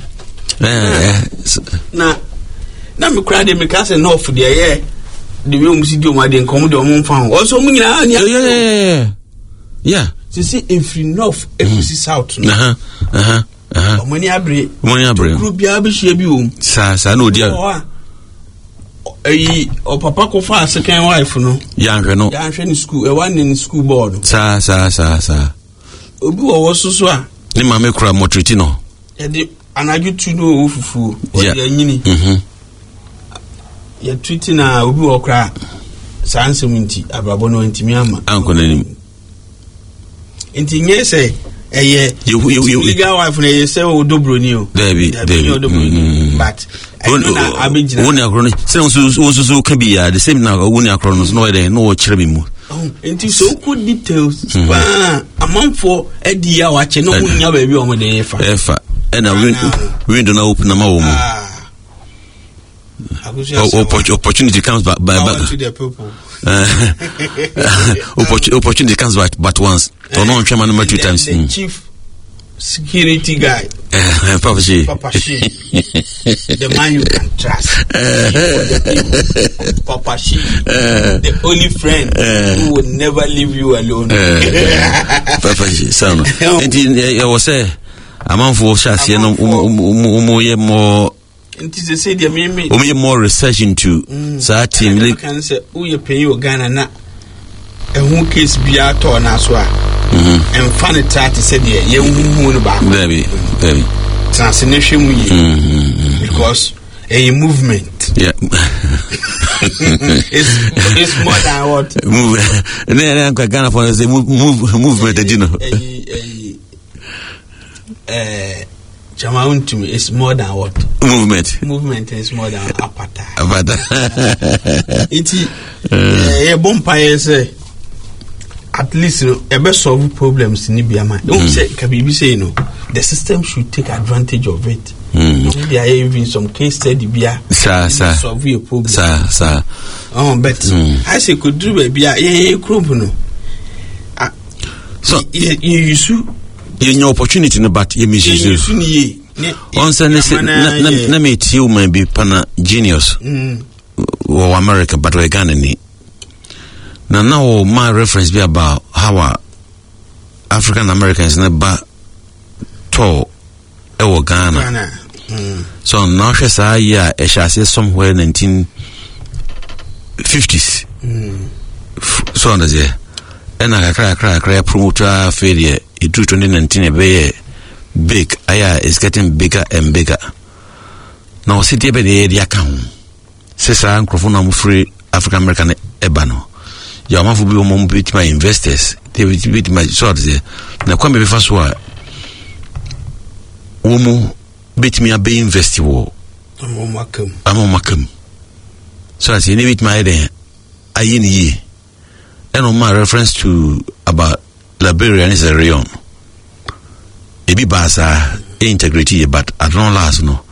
[SPEAKER 15] eh
[SPEAKER 14] na na me kra de me ka se no for de ye de we mu si di o ma de nkom de o mu fa ho so mu nyina anya
[SPEAKER 15] yeah yeah
[SPEAKER 14] you see if enough if si south no
[SPEAKER 15] aha aha aha
[SPEAKER 14] omani abre
[SPEAKER 15] omani abre
[SPEAKER 14] group bia be hia bi o
[SPEAKER 15] sa sa na odi
[SPEAKER 14] eh o papa ko fa second wife no
[SPEAKER 15] ya nhwe no
[SPEAKER 14] ya nhwe ni school e one in school board
[SPEAKER 15] sa sa sa sa
[SPEAKER 14] obi wo wo soso a
[SPEAKER 15] ni ma me kura motriti no
[SPEAKER 14] e de anaju tu no ofufu o de anyini
[SPEAKER 15] mhm
[SPEAKER 14] ya treaty na obi wo kra sansem nti abrabo no ntimi ama
[SPEAKER 15] anko nanim
[SPEAKER 14] enti nye se eye
[SPEAKER 15] you you
[SPEAKER 14] legal wife na ye se o dobroni o
[SPEAKER 15] David David
[SPEAKER 14] but na abegina
[SPEAKER 15] woni akro no se so so so ka bi ya the same na woni akro no no dey no chire mi mu
[SPEAKER 14] enti so ku details ba amanfo edi ya wa che no nya ba bi o mo dey fa
[SPEAKER 15] efa ena window na open na ma wo mu opportunity comes by by
[SPEAKER 14] to the people
[SPEAKER 15] opportunity comes by but once or no chairman number two times
[SPEAKER 14] the chief security guy
[SPEAKER 15] uh, Papa Shi
[SPEAKER 14] Papa Shi the man you can trust Papa Shi the only friend uh, who will never leave you alone
[SPEAKER 15] uh, Papa Shi sound and I was say among for chassis no umo ye more
[SPEAKER 14] it is say the me
[SPEAKER 15] me more research into so team
[SPEAKER 14] like can say who you pay you Ghana na a who case be out on as well. And funny try to say, yeah, you won't about
[SPEAKER 15] baby, baby.
[SPEAKER 14] Transnation, because a movement.
[SPEAKER 15] Yeah.
[SPEAKER 14] it's, it's more than what?
[SPEAKER 15] Move. And then I'm going to say move, move, movement, you know.
[SPEAKER 14] Uh, Jamaun to me is more than what?
[SPEAKER 15] Movement.
[SPEAKER 14] Movement is more than apartheid.
[SPEAKER 15] Apartheid.
[SPEAKER 14] It's a bonfire say. At least you know, a best solve problems in Libya. Don't say, Kabibi say, you know, the system should take advantage of it. Mm. Maybe I even some case study, Bia,
[SPEAKER 15] sir, sir,
[SPEAKER 14] solve your problem,
[SPEAKER 15] sir, sir.
[SPEAKER 14] Oh, but mm. I say, could do a Bia, yeah, crop, no. So, you should,
[SPEAKER 15] you opportunity, no, but you miss you. On Sunday, let me tell you, maybe Pana genius or America, but we're gonna need. Now, now my reference be about how African Americans never told our Ghana. Ghana. Mm. So now she say, yeah, she say somewhere in nineteen fifties. Mm. So on the and I cry, cry, cry, promoter failure. It drew twenty nineteen a be big. Aya is getting bigger and bigger. Now, city by the area count. Says I'm crofona free African American ebano. Your mouth will be among my investors. They will be my sort there. Now, come be first one. Woman beat me a be investible.
[SPEAKER 14] I'm on Macam.
[SPEAKER 15] I'm on Macam. So I say, need my idea. I in ye. And on my reference to about Liberia and Sierra Leone. It be basa integrity, but I don't last no.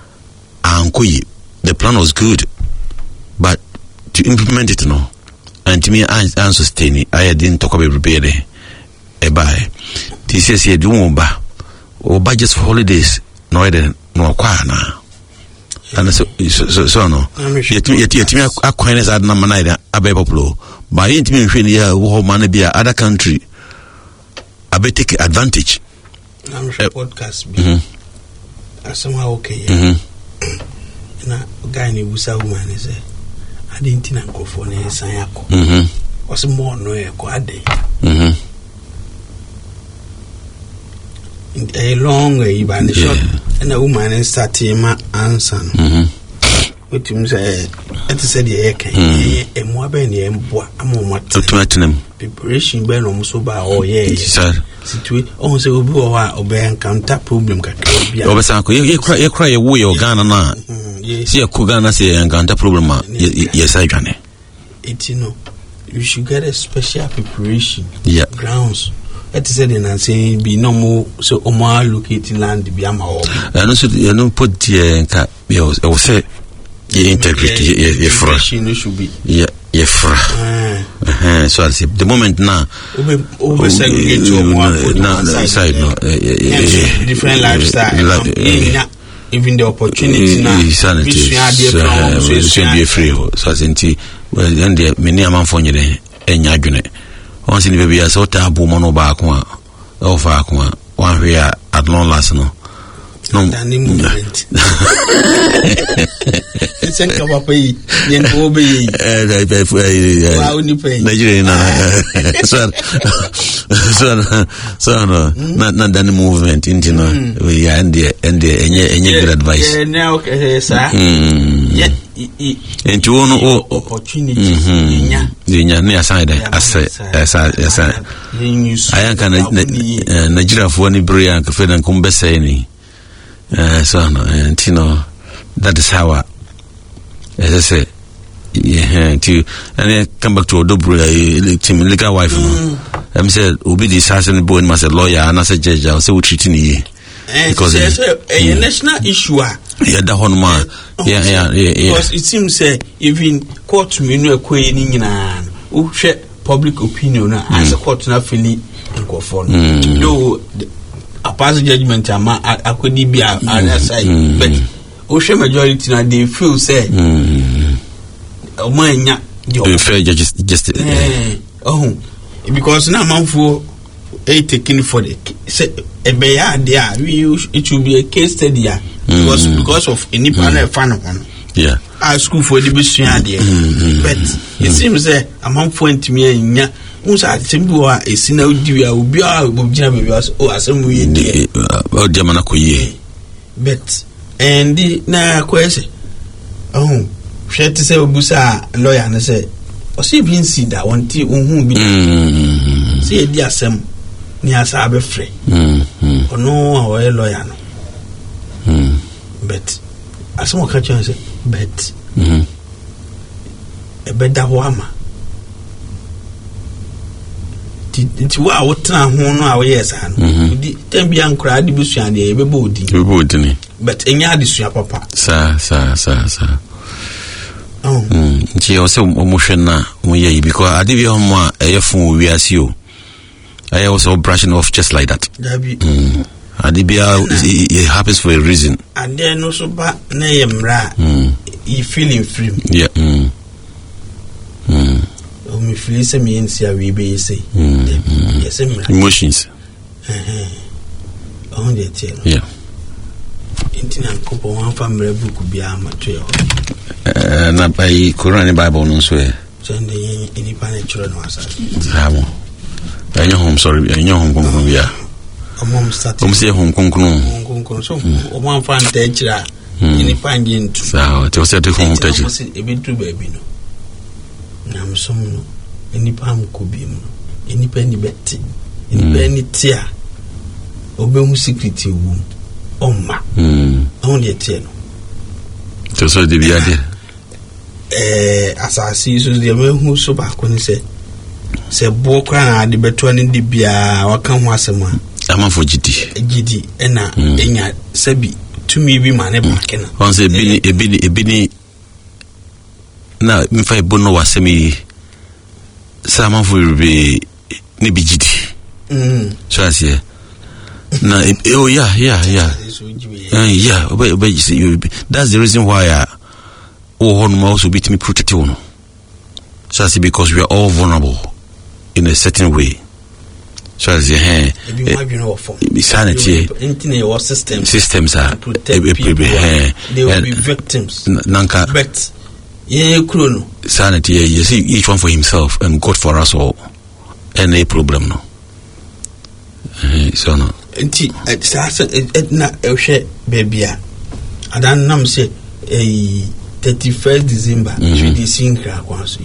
[SPEAKER 15] The plan was good, but to implement it no. And to me, I sustain it. I didn't talk about prepared a buy. This is a doom ba or budgets for holidays. No, I didn't know quana. And so, so, so no. Yet, yet, yet, me acquaintance at Namanida, a babaplo. By intimate media, who man be other country, I bet take advantage.
[SPEAKER 14] I'm sure podcast be somehow okay. Na guy ni busa woman is a I didn't think go for ne sayako. Mhm. Was more no e ko ade. Mhm. A long way by the short and a woman started my answer. Mhm. What you say it said the eke e mo ba ni emboa amomot.
[SPEAKER 15] Tutuatinam.
[SPEAKER 14] Preparation be no so ba oh yeah.
[SPEAKER 15] Sir.
[SPEAKER 14] Situation on say obi o ha obe encounter problem kakra bia.
[SPEAKER 15] Obesanko ye cry ye cry ye wo ye Ghana na. See a Kugana say encounter problem. Yes, I can.
[SPEAKER 14] It you know, you should get a special preparation.
[SPEAKER 15] Yeah.
[SPEAKER 14] Grounds. That is it, and saying be no more so Omar locating land be ama.
[SPEAKER 15] And also, you know, put the cat. I will say, your integrity, your fresh.
[SPEAKER 14] Should be.
[SPEAKER 15] Yeah, your fresh. So I say, the moment now,
[SPEAKER 14] over segregate your
[SPEAKER 15] side, no,
[SPEAKER 14] different lifestyle. Even the opportunity now,
[SPEAKER 15] insanity, should be free. So I think, well, then the many amount for you, and Yagune. Once in the baby, I saw taboo mono back one, or far one, one way at long last. No, no
[SPEAKER 14] movement. It's a cup of pay, then obey.
[SPEAKER 15] Nigerian, so, so, so, no, not not any movement, you know. We are in the and the any good advice.
[SPEAKER 14] Now, sir,
[SPEAKER 15] and to own
[SPEAKER 14] opportunities.
[SPEAKER 15] The near side, I say, as I can Nigeria for any brilliant and Fed and Kumbesani. So, no, and you know, that is how I, as I say, yeah, to and then come back to a double legal wife. I said, Obi the assassin boy must a lawyer and as a judge, I'll say, what treating ye.
[SPEAKER 14] Because it's a national issue.
[SPEAKER 15] Yeah, the whole man. Yeah, yeah, yeah.
[SPEAKER 14] Because it seems uh, even court me no queen in an who share public opinion as a court not feeling and go for. Though a past judgment, I could be on that side, but Ocean majority now they feel say, oh, my,
[SPEAKER 15] you fair judges just
[SPEAKER 14] oh, because now man for a taking for the say a bear there, we it should be a case study because because of any panel fan one.
[SPEAKER 15] Yeah,
[SPEAKER 14] I school for the business there, but it seems that a man point to me Musa Timbu is in Odia, Ubia, Bujam, or Assembly,
[SPEAKER 15] or Jamanakoye.
[SPEAKER 14] But, and the na question. Oh, she had to say, Busa, lawyer, and I say, or see, being see that one tea, whom be see, dear Sam, near Sabe free. Or no, or a lawyer. But, as someone catch you and say, but, a better warmer. It's wow, what time who know our yes, and ten be uncrowded bush and a baby. But in Yadis, your papa,
[SPEAKER 15] sir, sir, sir, sir.
[SPEAKER 14] Oh,
[SPEAKER 15] she also motion now, because I did your ma a phone we as you. I also brushing off just like that. I did be it happens for a reason.
[SPEAKER 14] And then also back name ra, you feeling free.
[SPEAKER 15] Yeah.
[SPEAKER 14] Oh, me feel some means ya we be say. Yes,
[SPEAKER 15] emotions.
[SPEAKER 14] Oh, the tell.
[SPEAKER 15] Yeah.
[SPEAKER 14] Intina couple one family book be a material.
[SPEAKER 15] Uh, not by Quran Bible, no swear.
[SPEAKER 14] Send any panic children was.
[SPEAKER 15] Hamo. I know home, sorry, I know home, yeah.
[SPEAKER 14] A mom started.
[SPEAKER 15] Home say home, conclusion.
[SPEAKER 14] So, one fan teacher. Any pangin.
[SPEAKER 15] So, it was at home teacher.
[SPEAKER 14] A bit too baby. Nam some any palm could be any penny betty, any penny tear, obey secret womb. Oh, ma, only a ten.
[SPEAKER 15] So, so the idea.
[SPEAKER 14] Eh, as I see, so the man who so back when he said, say, Bokran, the between the beer, or come once a month.
[SPEAKER 15] I'm for G D.
[SPEAKER 14] G D, and now, Sebi, to me, be my neighbor.
[SPEAKER 15] Once a bini, a bini, a bini. Now, if I bono was semi, some of will be Nibijiti. So I say, no, oh, yeah, yeah, yeah, uh, yeah, but, but you see, you, that's the reason why I, oh, one mouse will be to me protected. So I say, because we are all vulnerable in a certain way. So I say, hey, sanity,
[SPEAKER 14] systems,
[SPEAKER 15] systems are,
[SPEAKER 14] they will be victims.
[SPEAKER 15] Nanka,
[SPEAKER 14] but. Yeah, Kruno.
[SPEAKER 15] Sanity, you see, each one for himself and God for us all. Any problem, no. So, no.
[SPEAKER 14] It's not a share, baby. I don't know, say, a thirty-first December, three sing crack once.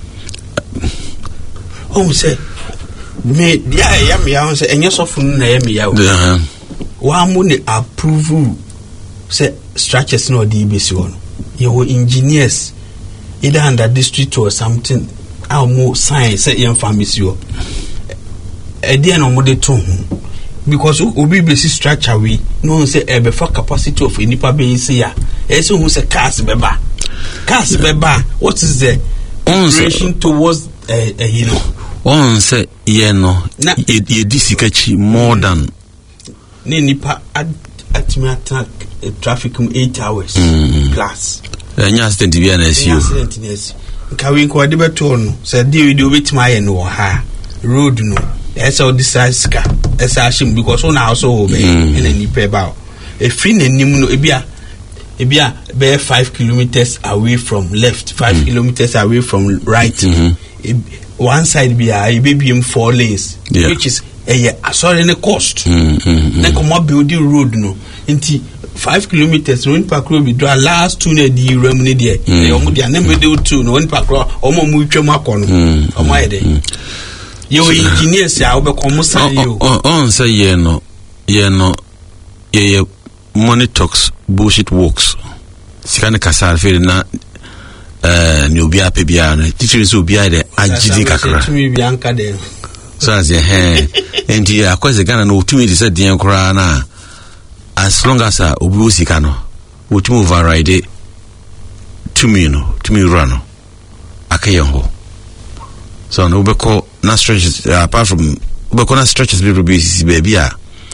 [SPEAKER 14] Oh, say, me, yeah, yeah, me, I say, and you're so full, me, yeah. One money approve, say, structures no D B C one. Your engineers. Either under district or something, our more science, say, young families, you. A dear no more to because we be structure we no say a before capacity of any public here. As who say cast beba. Cast beba, what is the operation towards a you know?
[SPEAKER 15] One say, yeah, no, ye disikachi more than
[SPEAKER 14] Nipa at me attack traffic eight hours plus.
[SPEAKER 15] An accident to be an issue.
[SPEAKER 14] Can we debate on? Said, do you wait my and or ha road no? That's all this size car. That's ashing because on our so obey and any pay bow. A fin and nimuno ebia ebia bear five kilometers away from left, five mm. kilometers away from right. Mm-hmm. One side be a baby in four lanes, yeah. Which is a yeah, sorry, the cost. Mm-hmm. Then come up building road no. Inti five kilometers no park road be draw last two na di remedy there. They omo dia na me do two no park road omo mu twem akọ no. Omo ayede. You engineers ya obekomo say you.
[SPEAKER 15] On say ye no. Ye no. Ye money talks bullshit works. Sikane kasar fe na eh ni obi ape bia no. Teacher so obi ade agidi kakra.
[SPEAKER 14] To me bi anka dem.
[SPEAKER 15] So as ye eh enti akwese Ghana no tumi de say den kra na. As long as uh, obi usika no wotu override to me no to me run akaye ho so no be call na stretches uh, apart from be call na stretches be be baby a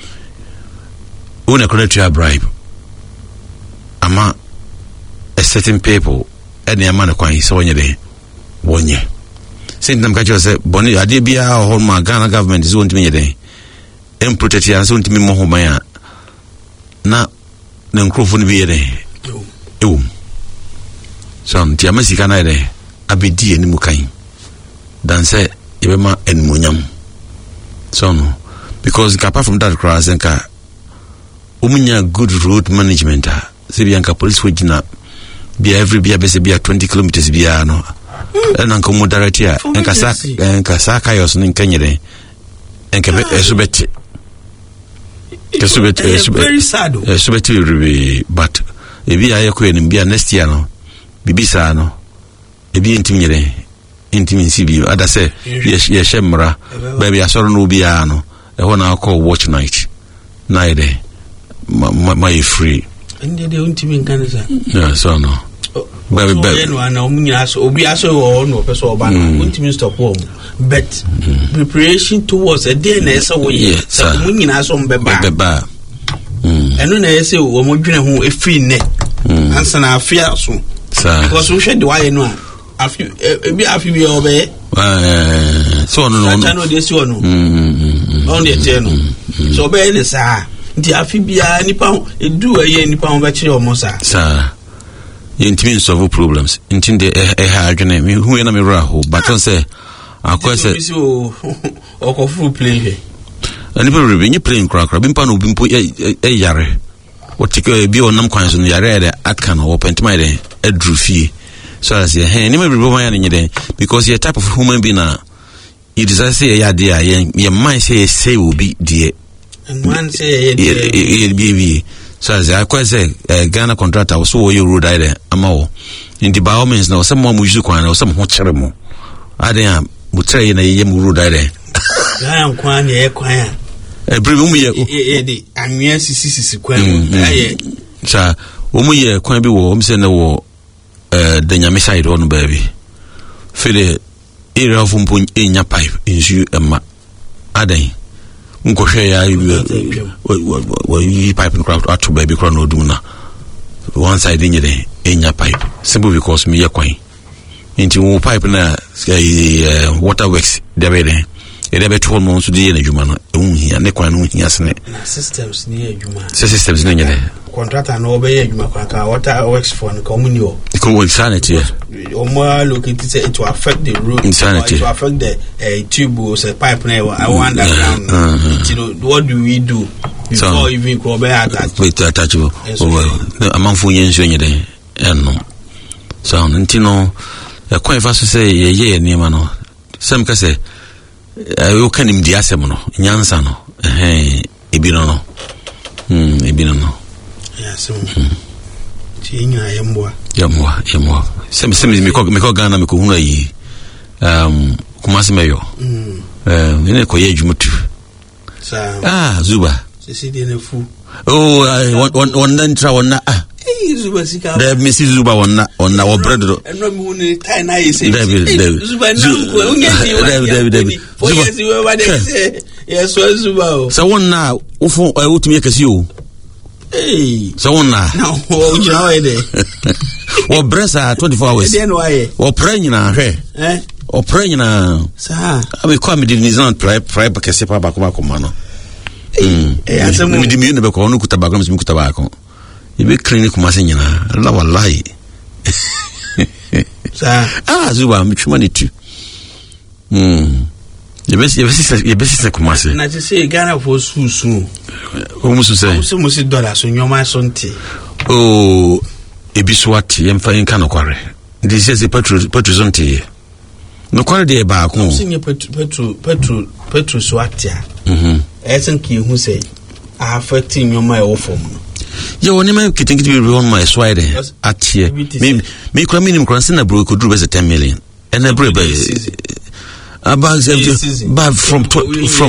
[SPEAKER 15] una connect to bribe ama a certain people and the man kwan so onye de wonye same time catch say boni ade bia ho ma Ghana government is won't me de em protect ya so won't me mo ho man na na microphone bi yede ewo so ntia masika na yede abedi eni mu kan dan say yebema enmunyam so no because apart from that cross enka umunya good road management ah se bianka police wogina bia every bia bese bia twenty kilometers bia no na nka mu direct ya enka sa enka sa kayos ni nkanyere enka esubeti esubeti
[SPEAKER 14] very sad
[SPEAKER 15] esubeti ribi but ebi aye ko en bia next year no bibisa no ebi intimnyere intiminsi bi ada se ye shemra baby asoro no bia no e ho na call watch night night day my free
[SPEAKER 14] and they don't even can say
[SPEAKER 15] yeah so no baby baby
[SPEAKER 14] no na omunya so obi aso wo no person oba na won't even stop home but preparation towards a day na esa wo ye so omunya so mbeba
[SPEAKER 15] mbeba
[SPEAKER 14] eno na ese wo mo dwene ho e free ne ansa na afia so because we should do why no afi ebi afi bi obe
[SPEAKER 15] eh so no no
[SPEAKER 14] no dey so no mm on dey tell no so obe ni sa nti afi bia nipa edu eye nipa ho ba kire o mo sa
[SPEAKER 15] sa yentimi solve problems intinde e ha adwene me hu na me ra ho but on say akwese
[SPEAKER 14] o ko fu play he
[SPEAKER 15] ani pe rebe ni play kra kra bimpa no bimpo e yare o tike bi onam kwan so no yare de aka no o pentima de adru fie so as ye he ni me rebe ma ya ni de because your type of human being na it is say ya de ye ye mind say say will be there
[SPEAKER 14] and one say ye
[SPEAKER 15] be so as I kwese Ghana contractor so wo road ide ama wo in the by means na some more muju kwan na some ho kire mo adan mu tire na ye mu road ide
[SPEAKER 14] ya kwan ye kwan
[SPEAKER 15] e bre mu ye
[SPEAKER 14] e de anwea sisi sisi kwan mu aye
[SPEAKER 15] sa wo mu ye kwan bi wo o mse na wo eh the nyame side on baby fele area of mpo enya pipe insu ema adan nkohwe ya wo yi pipe craft atu baby kra no dum na one side nyere enya pipe simple because me ye kwan nti wo pipe na uh, water works de be de e de be to no so de na djuma no ehun hia ne kwan no hia sene
[SPEAKER 14] systems ni adjuma
[SPEAKER 15] systems ni nyere
[SPEAKER 14] contractor no be adjuma kwa ka water works for no community o
[SPEAKER 15] ko wo sanity
[SPEAKER 14] o mo locate say it will affect the road
[SPEAKER 15] insanity.
[SPEAKER 14] It will affect the uh, tube or say pipe na I want underground uh, uh, you know what do we do before so, even go be attached
[SPEAKER 15] with attachable oh amanfo yen so nyere enno so ntino e kwan fa so say ye ye ni ma no sem ka say ayo kanim di asem no nyansa no eh ebi no no mm ebi no no
[SPEAKER 14] yeah so tinya yemwa
[SPEAKER 15] yemwa yemwa sem sem me ko me ko Ghana me ko hunu yi um kuma se meyo mm eh ne ko ye djumutu
[SPEAKER 14] sa
[SPEAKER 15] ah zuba
[SPEAKER 14] sisi de ne fu
[SPEAKER 15] oh one one nan tra one na ah
[SPEAKER 14] zuba sika
[SPEAKER 15] de Missus Zuba wonna wonna wo bread do
[SPEAKER 14] eno mi hunu tai na yi se
[SPEAKER 15] David David
[SPEAKER 14] Zuba na ko ungeti wa
[SPEAKER 15] David David David
[SPEAKER 14] Zuba si we ba de se yes Zuba o
[SPEAKER 15] so wonna wo fo wotumi akasi o
[SPEAKER 14] eh
[SPEAKER 15] so wonna
[SPEAKER 14] na wo jina wa de
[SPEAKER 15] wo bresa twenty-four hours
[SPEAKER 14] de no aye
[SPEAKER 15] wo pre nyina hwe
[SPEAKER 14] eh
[SPEAKER 15] wo pre nyina
[SPEAKER 14] sa
[SPEAKER 15] abi kwa mi di nizan pre pre ba kese pa ba kuma kuma no eh asemu mi di mi ne be ko no kuta ba ko mi kuta ba ko ibe clinic kuma se nyina la wallahi
[SPEAKER 14] sa
[SPEAKER 15] ah Zuba mi chuma ni tu mm yebesi yebesi yebesi kuma se
[SPEAKER 14] na ti say Ghana for susu
[SPEAKER 15] o musu say
[SPEAKER 14] o se musi dollar so nyoma so nti
[SPEAKER 15] o ebisuati yemfa yinka no kware ndi se se petrol petrol zonti no kware de ba ko
[SPEAKER 14] sinye petrol petrol petrol swatia
[SPEAKER 15] mhm
[SPEAKER 14] e sen ki hu say affect nyoma e wo fom no
[SPEAKER 15] ye woni ma kitin kitin bi on my swide atie me me kura minim kura sin na bro ko duru be ten million and na bro be about but from from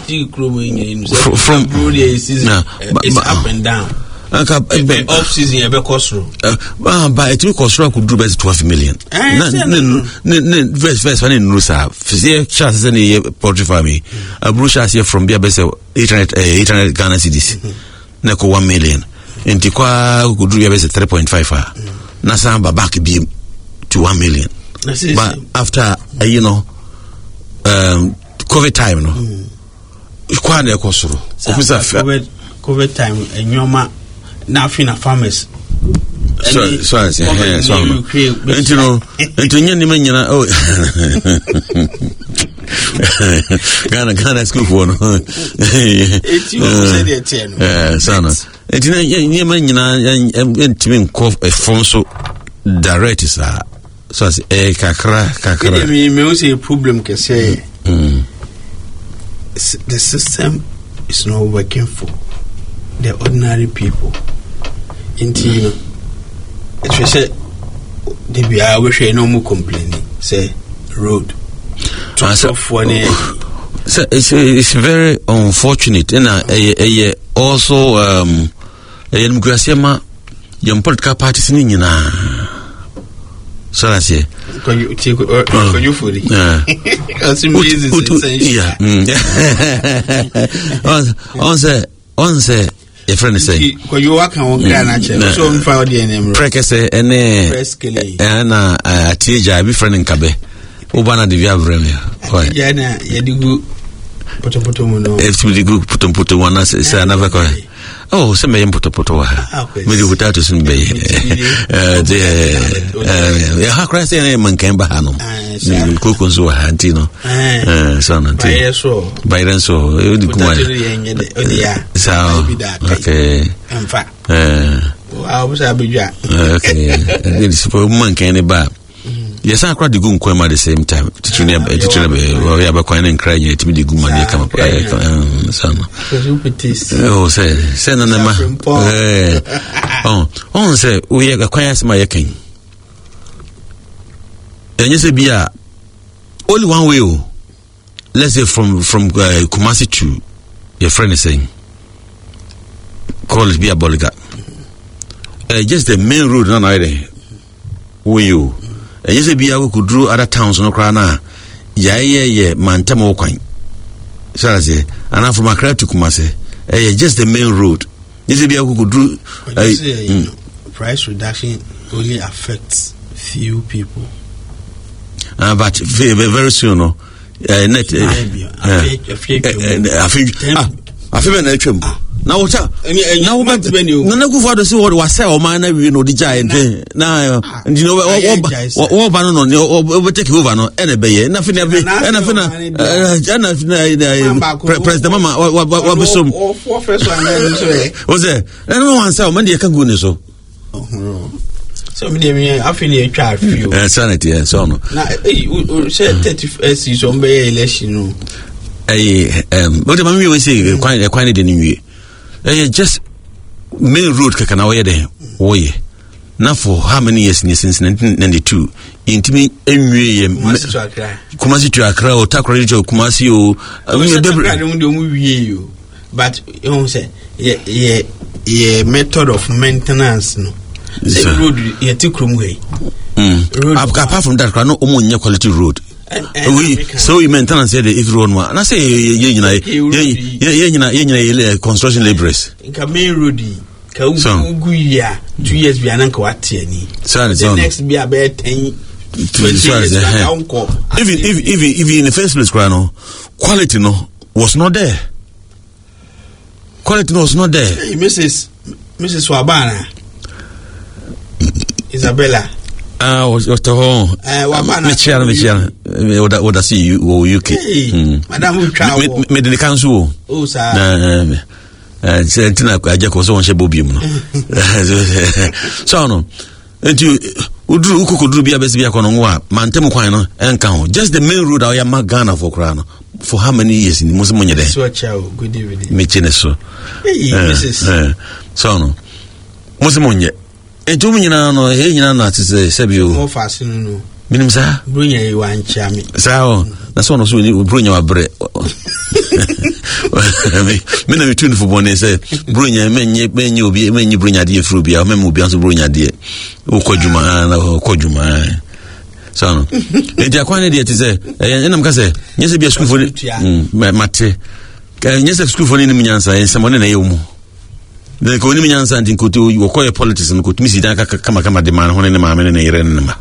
[SPEAKER 15] from
[SPEAKER 14] bro the season it's up and down
[SPEAKER 15] aka
[SPEAKER 14] off season e be kosro
[SPEAKER 15] ah ba it will kosro ko duru be twelve million na ne ne verse verse one no sa fizie chance say ne poultry farming abro chance from bia be say eight hundred Ghana cedis na ko one million enti kwa ko duru be say three point five ah na samba back bi to one million but after uh, you know um COVID time no kwa na ekosoro ofisa
[SPEAKER 14] COVID COVID time enyoma na afina farmers
[SPEAKER 15] so so eh so enti no enti nya ni manyina oh Ghana Ghana school for no.
[SPEAKER 14] It's you said it no.
[SPEAKER 15] Eh, sana. Enti na ye man nyina entimi nko efon so direct sa. So as eh kakra kakra.
[SPEAKER 14] Me me say problem ke say.
[SPEAKER 15] Mm.
[SPEAKER 14] The system is not working for the ordinary people. Into you know, it say they be I wish I no more complaining. Say road.
[SPEAKER 15] Uh, so, so it's it's very unfortunate, and uh, uh, also um, Mgrasiama, young political parties in Nina. So I say,
[SPEAKER 14] can you take can you for it? Yeah,
[SPEAKER 15] on say on say a friend say,
[SPEAKER 14] can you work on Ghana? So I'm proud of the name.
[SPEAKER 15] Prekese ene ena atieja bi friend nkabe. Ubana de via vremia.
[SPEAKER 14] Why? Jana yedigu poto poto mono.
[SPEAKER 15] If you digu poto poto wana say another ko. Oh, se me poto poto wa. Me di hutatu sun be. Eh de ya ha kra say na man kan ba hanom. Ni ko ko so ha antino. Eh so na ti.
[SPEAKER 14] By so.
[SPEAKER 15] By so e di kuma. So okay.
[SPEAKER 14] Amfa.
[SPEAKER 15] Eh.
[SPEAKER 14] Wa obusa abedwa.
[SPEAKER 15] Okay. Ni sipo man kan ba. Yes, I cried the goon at the same time. Teaching a teacher, we have a coin and crying to be the good money come up. Oh, say, send an oh, on say, we are quiet my king. And you say, be a only one way. Let's say from from uh, Kumasi to your friend is saying, call it be a Boliga. Uh, just the main road, not either. Who you? And you say, be able to draw other towns on Okrana. Yeah, yeah, yeah, Mantamo coin. So I say, and I'm from Accra to Kumasi. Eh, just the main road. You say, be able to draw.
[SPEAKER 14] Price reduction only affects few people.
[SPEAKER 15] Uh, but very, very soon, no. Uh, net. I think. I feel like now what? Now what? No, no. Go for the see what was said. Or man, we know the giant. Now, you know what? What? What? What? No, no. What? Take over. No. Any bay. Nothing. Nothing. Nothing. Nothing. Press the mama. What? What? What? Some.
[SPEAKER 14] What? First one.
[SPEAKER 15] Was there? No one said. Man, you can go so.
[SPEAKER 14] So me, I feel a child few.
[SPEAKER 15] Sanity and so on.
[SPEAKER 14] Now, hey, say thirty-first is on by election. No.
[SPEAKER 15] Hey, um, what the mommy will say? Quite, quite the new. Eh, just main road kakana where there. Oh yeah. Now for how many years since nineteen ninety-two? Intimi enwie Kumasi to Accra or Takoradi to Kumasi o.
[SPEAKER 14] I don't do you. But you know say yeah yeah yeah method of maintenance no. The road yeah tikrum way.
[SPEAKER 15] Mm. Apart from that, no omo quality road. And, and we so we maintenance the if road one. And I say yeah yeah yeah yeah yeah yeah construction laborers.
[SPEAKER 14] In main road ka ugu ya two years bi ananka watie ni. The next be about ten twenty years.
[SPEAKER 15] Even even even even in the first place, no quality no was not there. Quality was not there.
[SPEAKER 14] Hey, Missus Missus Wabana Isabella.
[SPEAKER 15] Ah, was was to home.
[SPEAKER 14] Eh, Wabana.
[SPEAKER 15] Michelle, Michelle. What what I see you or U K.
[SPEAKER 14] Madam who travel.
[SPEAKER 15] Made the council.
[SPEAKER 14] Oh, sir.
[SPEAKER 15] Eh, sentina I just was on Shebobium. So no. And you udru uko kudru bia besi bia kono wa mantemu kwan no enka ho. Just the main road I am Ghana for Krano. For how many years in Muslim there?
[SPEAKER 14] So ciao, good evening.
[SPEAKER 15] Mechene so.
[SPEAKER 14] Hey, Missus
[SPEAKER 15] So no. Muslim Etu nyina no he nyina na tse sebio
[SPEAKER 14] mo fast no
[SPEAKER 15] minim sa
[SPEAKER 14] brunya yi wan chami
[SPEAKER 15] sa o na so no so ni brunya wa bre me na mitun fo bone se brunya menye menye obi menye brunya de fru bia me mu bia so brunya de o kodjuma na kodjuma so no e dia kwane de tse e na mka se nyese bia school fo mm mate nyese school fo ni nyansa en samone na yemu the Koni Minyan Santin could do you call politics and could miss it kama kama the man who in the mamma and a renema.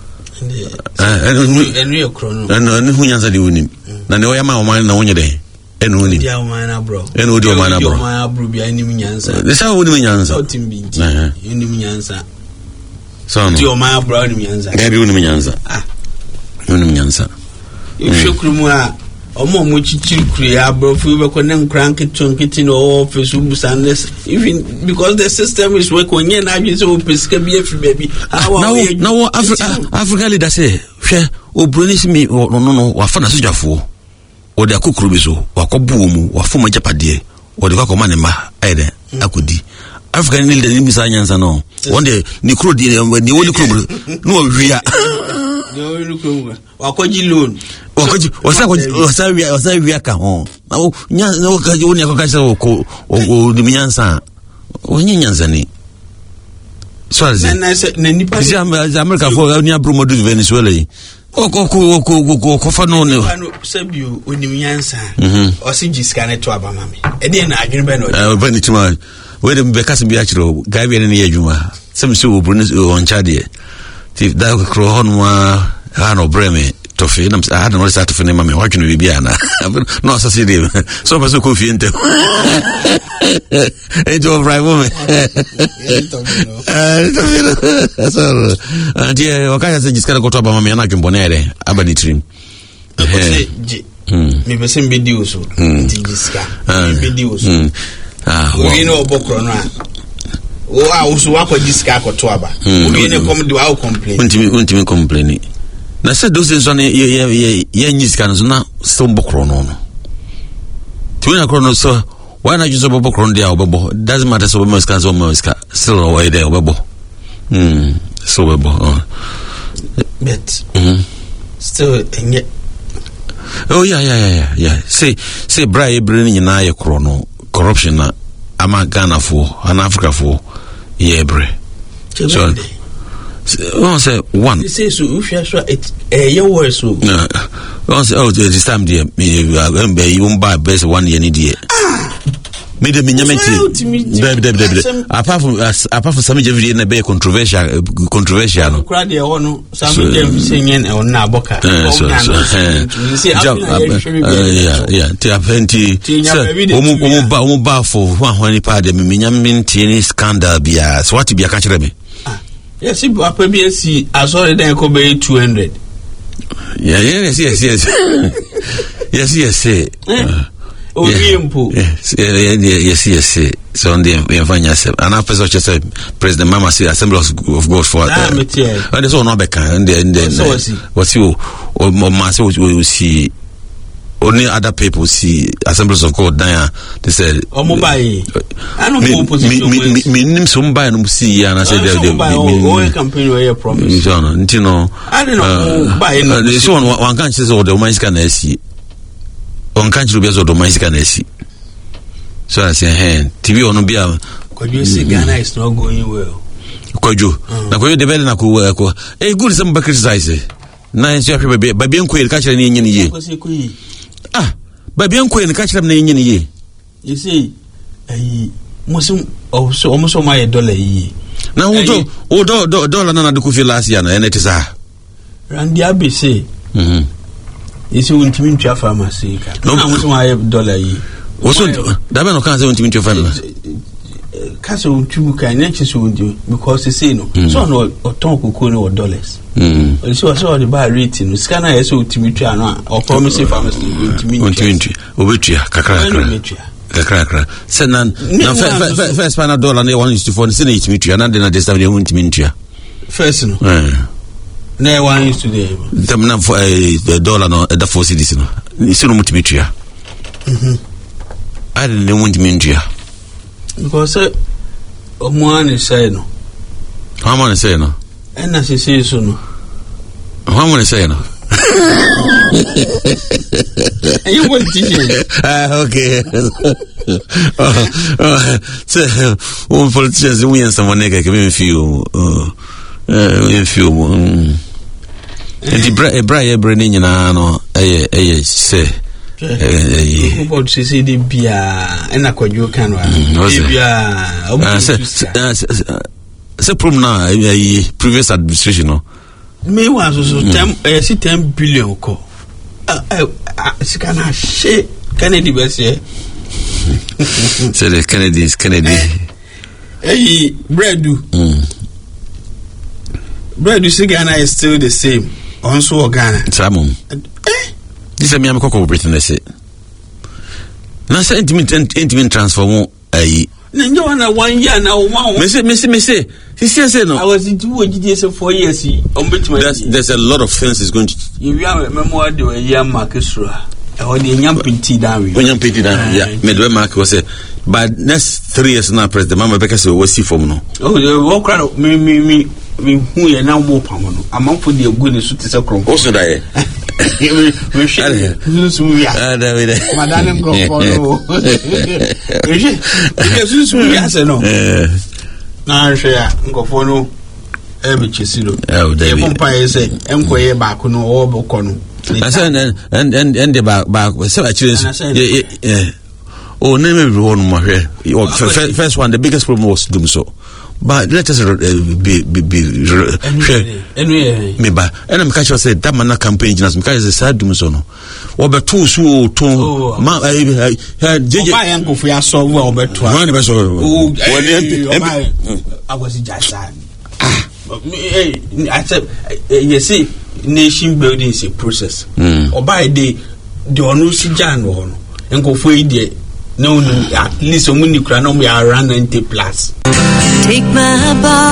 [SPEAKER 14] And real chrono.
[SPEAKER 15] And who answered the winning. Nanoyama man on your day. And only
[SPEAKER 14] Diamana bro.
[SPEAKER 15] And would your man bro.
[SPEAKER 14] My bro be any Minyansa.
[SPEAKER 15] The sound would Minyansa.
[SPEAKER 14] In the Minyansa.
[SPEAKER 15] So
[SPEAKER 14] your my bro Minyansa.
[SPEAKER 15] Every Minyansa. Ah. Minyansa.
[SPEAKER 14] if you krumwa omo mo chichiri kure abrofu be ko nem crank chunkiti no office business even because the system is work when you na so pesika bi afi baby
[SPEAKER 15] now now Africa Africa leader say hwe obronis mi no no wa fa na sojafo o de akokuru bi so wa kobu mu wa fo majapade o de kwa koma ne ma aide akodi African leader ni misa nyansa no one day ni kuro di ni woni kuro no wia
[SPEAKER 14] no woni kuro wa koji loan
[SPEAKER 15] wakoji wasa wasa wia wasa wia ka ho na nya na ka woni akaka sa ko o di nyansa o nyansa ni swazi
[SPEAKER 14] na na nipa
[SPEAKER 15] si America for ni abro modu Venezuela yi o ko ko ko ko fa no ne
[SPEAKER 14] sabio oni nyansa o si jiska ne to aba mame e dey na adwene be no
[SPEAKER 15] eh ba ni tima we dem be kasim bi akiro ga bi ne yadwuma sem so o brune on chade ti da kro honwa ha no breme tofi na I don't know start to name me watch no bibia na no asase dey so person ko fie ntem e do right woman eh so antie wakaya se jiskara ko to ba mama na dwumbo na ere abani trim
[SPEAKER 14] eh me be sem be di oso ti jiska be di oso ah we no bokro no a o a usu wako jiska ko to aba we ne come do how complain
[SPEAKER 15] untimi untimi complain na said those things on ye ye ye nyiska no na so bokro no no tiwena kro no so why not use bokro no dia obebo doesn't matter so mo ska so mo ska still away there obebo mm so obebo
[SPEAKER 14] but mm still enye
[SPEAKER 15] oh yeah yeah yeah yeah say say bra ebrin nyina ye kro no corruption na ama Ghana for an Africa for ye bre so on say one
[SPEAKER 14] you say so if you sure it eh your words so
[SPEAKER 15] on say oh this time there me you won't buy best one year need there me de nyameti baby baby baby apart from apart from some video na be controversial controversial no
[SPEAKER 14] crowd there one some dem say nyen e na aboka
[SPEAKER 15] so you see yeah yeah ti apenti omu omu ba omu ba for one one pa de me nyamenti ni scandal bia so what bia ka kire me
[SPEAKER 14] yes if apa B S C I saw it go be two hundred
[SPEAKER 15] yeah yes yes yes yes yes yes
[SPEAKER 14] o yempo
[SPEAKER 15] yes yes yes so on the enfanya se ana person just president mama say assembly of God for that and so no be kan and then what you o ma say we see only other people see assemblies of God there they said
[SPEAKER 14] omobai I no go position
[SPEAKER 15] me me nim so mbai no see ya na say they
[SPEAKER 14] me campaign where you promise
[SPEAKER 15] no ntino no
[SPEAKER 14] I don't know buy no
[SPEAKER 15] so one can say so the woman is can see on can't be so the woman is can see so I say hey T V on bia
[SPEAKER 14] because you see Ghana is not going well
[SPEAKER 15] kojo na kojo de bele na ko ko eh good some be criticize na nso hwe be ba bien ko ka kire ne nyin ye ah ba bien ko ne ka kire ne nyin ye
[SPEAKER 14] you see eh musum o so o so my dollar yi
[SPEAKER 15] na wo do o do dollar na na de ko fi last year na ene tisa
[SPEAKER 14] randi abi say
[SPEAKER 15] mhm
[SPEAKER 14] you see untimi ntwa pharmacy ka na wo so my dollar yi
[SPEAKER 15] o so da be no kan say untimi ntwa pharmacy
[SPEAKER 14] kaso untumu kan na chiso undu because you say no so no oton kokoro no dollars mm so so the buy rate no scanner yes untimi twa no o promise pharmacy untimi
[SPEAKER 15] untimi obetua kakra kakra kakra kakra senan na first final dollar na one is to four sene untimi twa na de na this time untimi twa
[SPEAKER 14] first no eh na one is to the
[SPEAKER 15] them na for the dollar no the four cities no sino untimi twa mhm I didn't know untimi twa
[SPEAKER 14] because uh, omuani say no
[SPEAKER 15] how many say no
[SPEAKER 14] and as you say so no
[SPEAKER 15] how many say no
[SPEAKER 14] you want to
[SPEAKER 15] ah okay so one politicians we and someone nigga can me feel uh uh feel and the bra bra e bra ni nyina no eh eh say
[SPEAKER 14] eh about C C D bia na kwadwo kan wa bia
[SPEAKER 15] obu se problem na previous administration no
[SPEAKER 14] me was so ten eh si ten billion ko eh sika na she Kennedy be say
[SPEAKER 15] say the Kennedys Kennedy
[SPEAKER 14] eh breadu mm breadu Ghana is still the same also Ghana
[SPEAKER 15] Samum This is me am koko Britain I say. Na say intimate intimate transform ayi.
[SPEAKER 14] Ninja wana one year now one.
[SPEAKER 15] Me say me say me say. He say no.
[SPEAKER 14] I was in two years for years.
[SPEAKER 15] There's there's a lot of things is going to.
[SPEAKER 14] You have memoir do a year Marcusra. Or the young pinty down.
[SPEAKER 15] When young pinty down, yeah. Medway Mark was say, but next three years now, President Mama Becker will see from no.
[SPEAKER 14] Oh, the walk around me, me, me, me, who are now more Pamono. I'm up for the goodness to the crown.
[SPEAKER 15] Also, die.
[SPEAKER 14] We shall lose me. Madame Gofo. Because we answer no. Now, share Gofono. Every chisilo. Oh, the vampire say, Emquay back on all Bocono.
[SPEAKER 15] I said, and and and the back back so actually, yeah. Oh, name everyone more here. First one, the biggest problem was doom so. But let us uh, be be be
[SPEAKER 14] anyway.
[SPEAKER 15] Me ba, and I'm catch say that man campaign just because it's sad doom so no. What be two so to ma eh J J.
[SPEAKER 14] Why am for ya so well be two.
[SPEAKER 15] Man be so.
[SPEAKER 14] Oh, I was just ah. I said you see nation building is a process. Mm. Or by the the onu si jan wo no. Enko fo yi de no no at least omuni kra no me around ninety plus.
[SPEAKER 2] Take my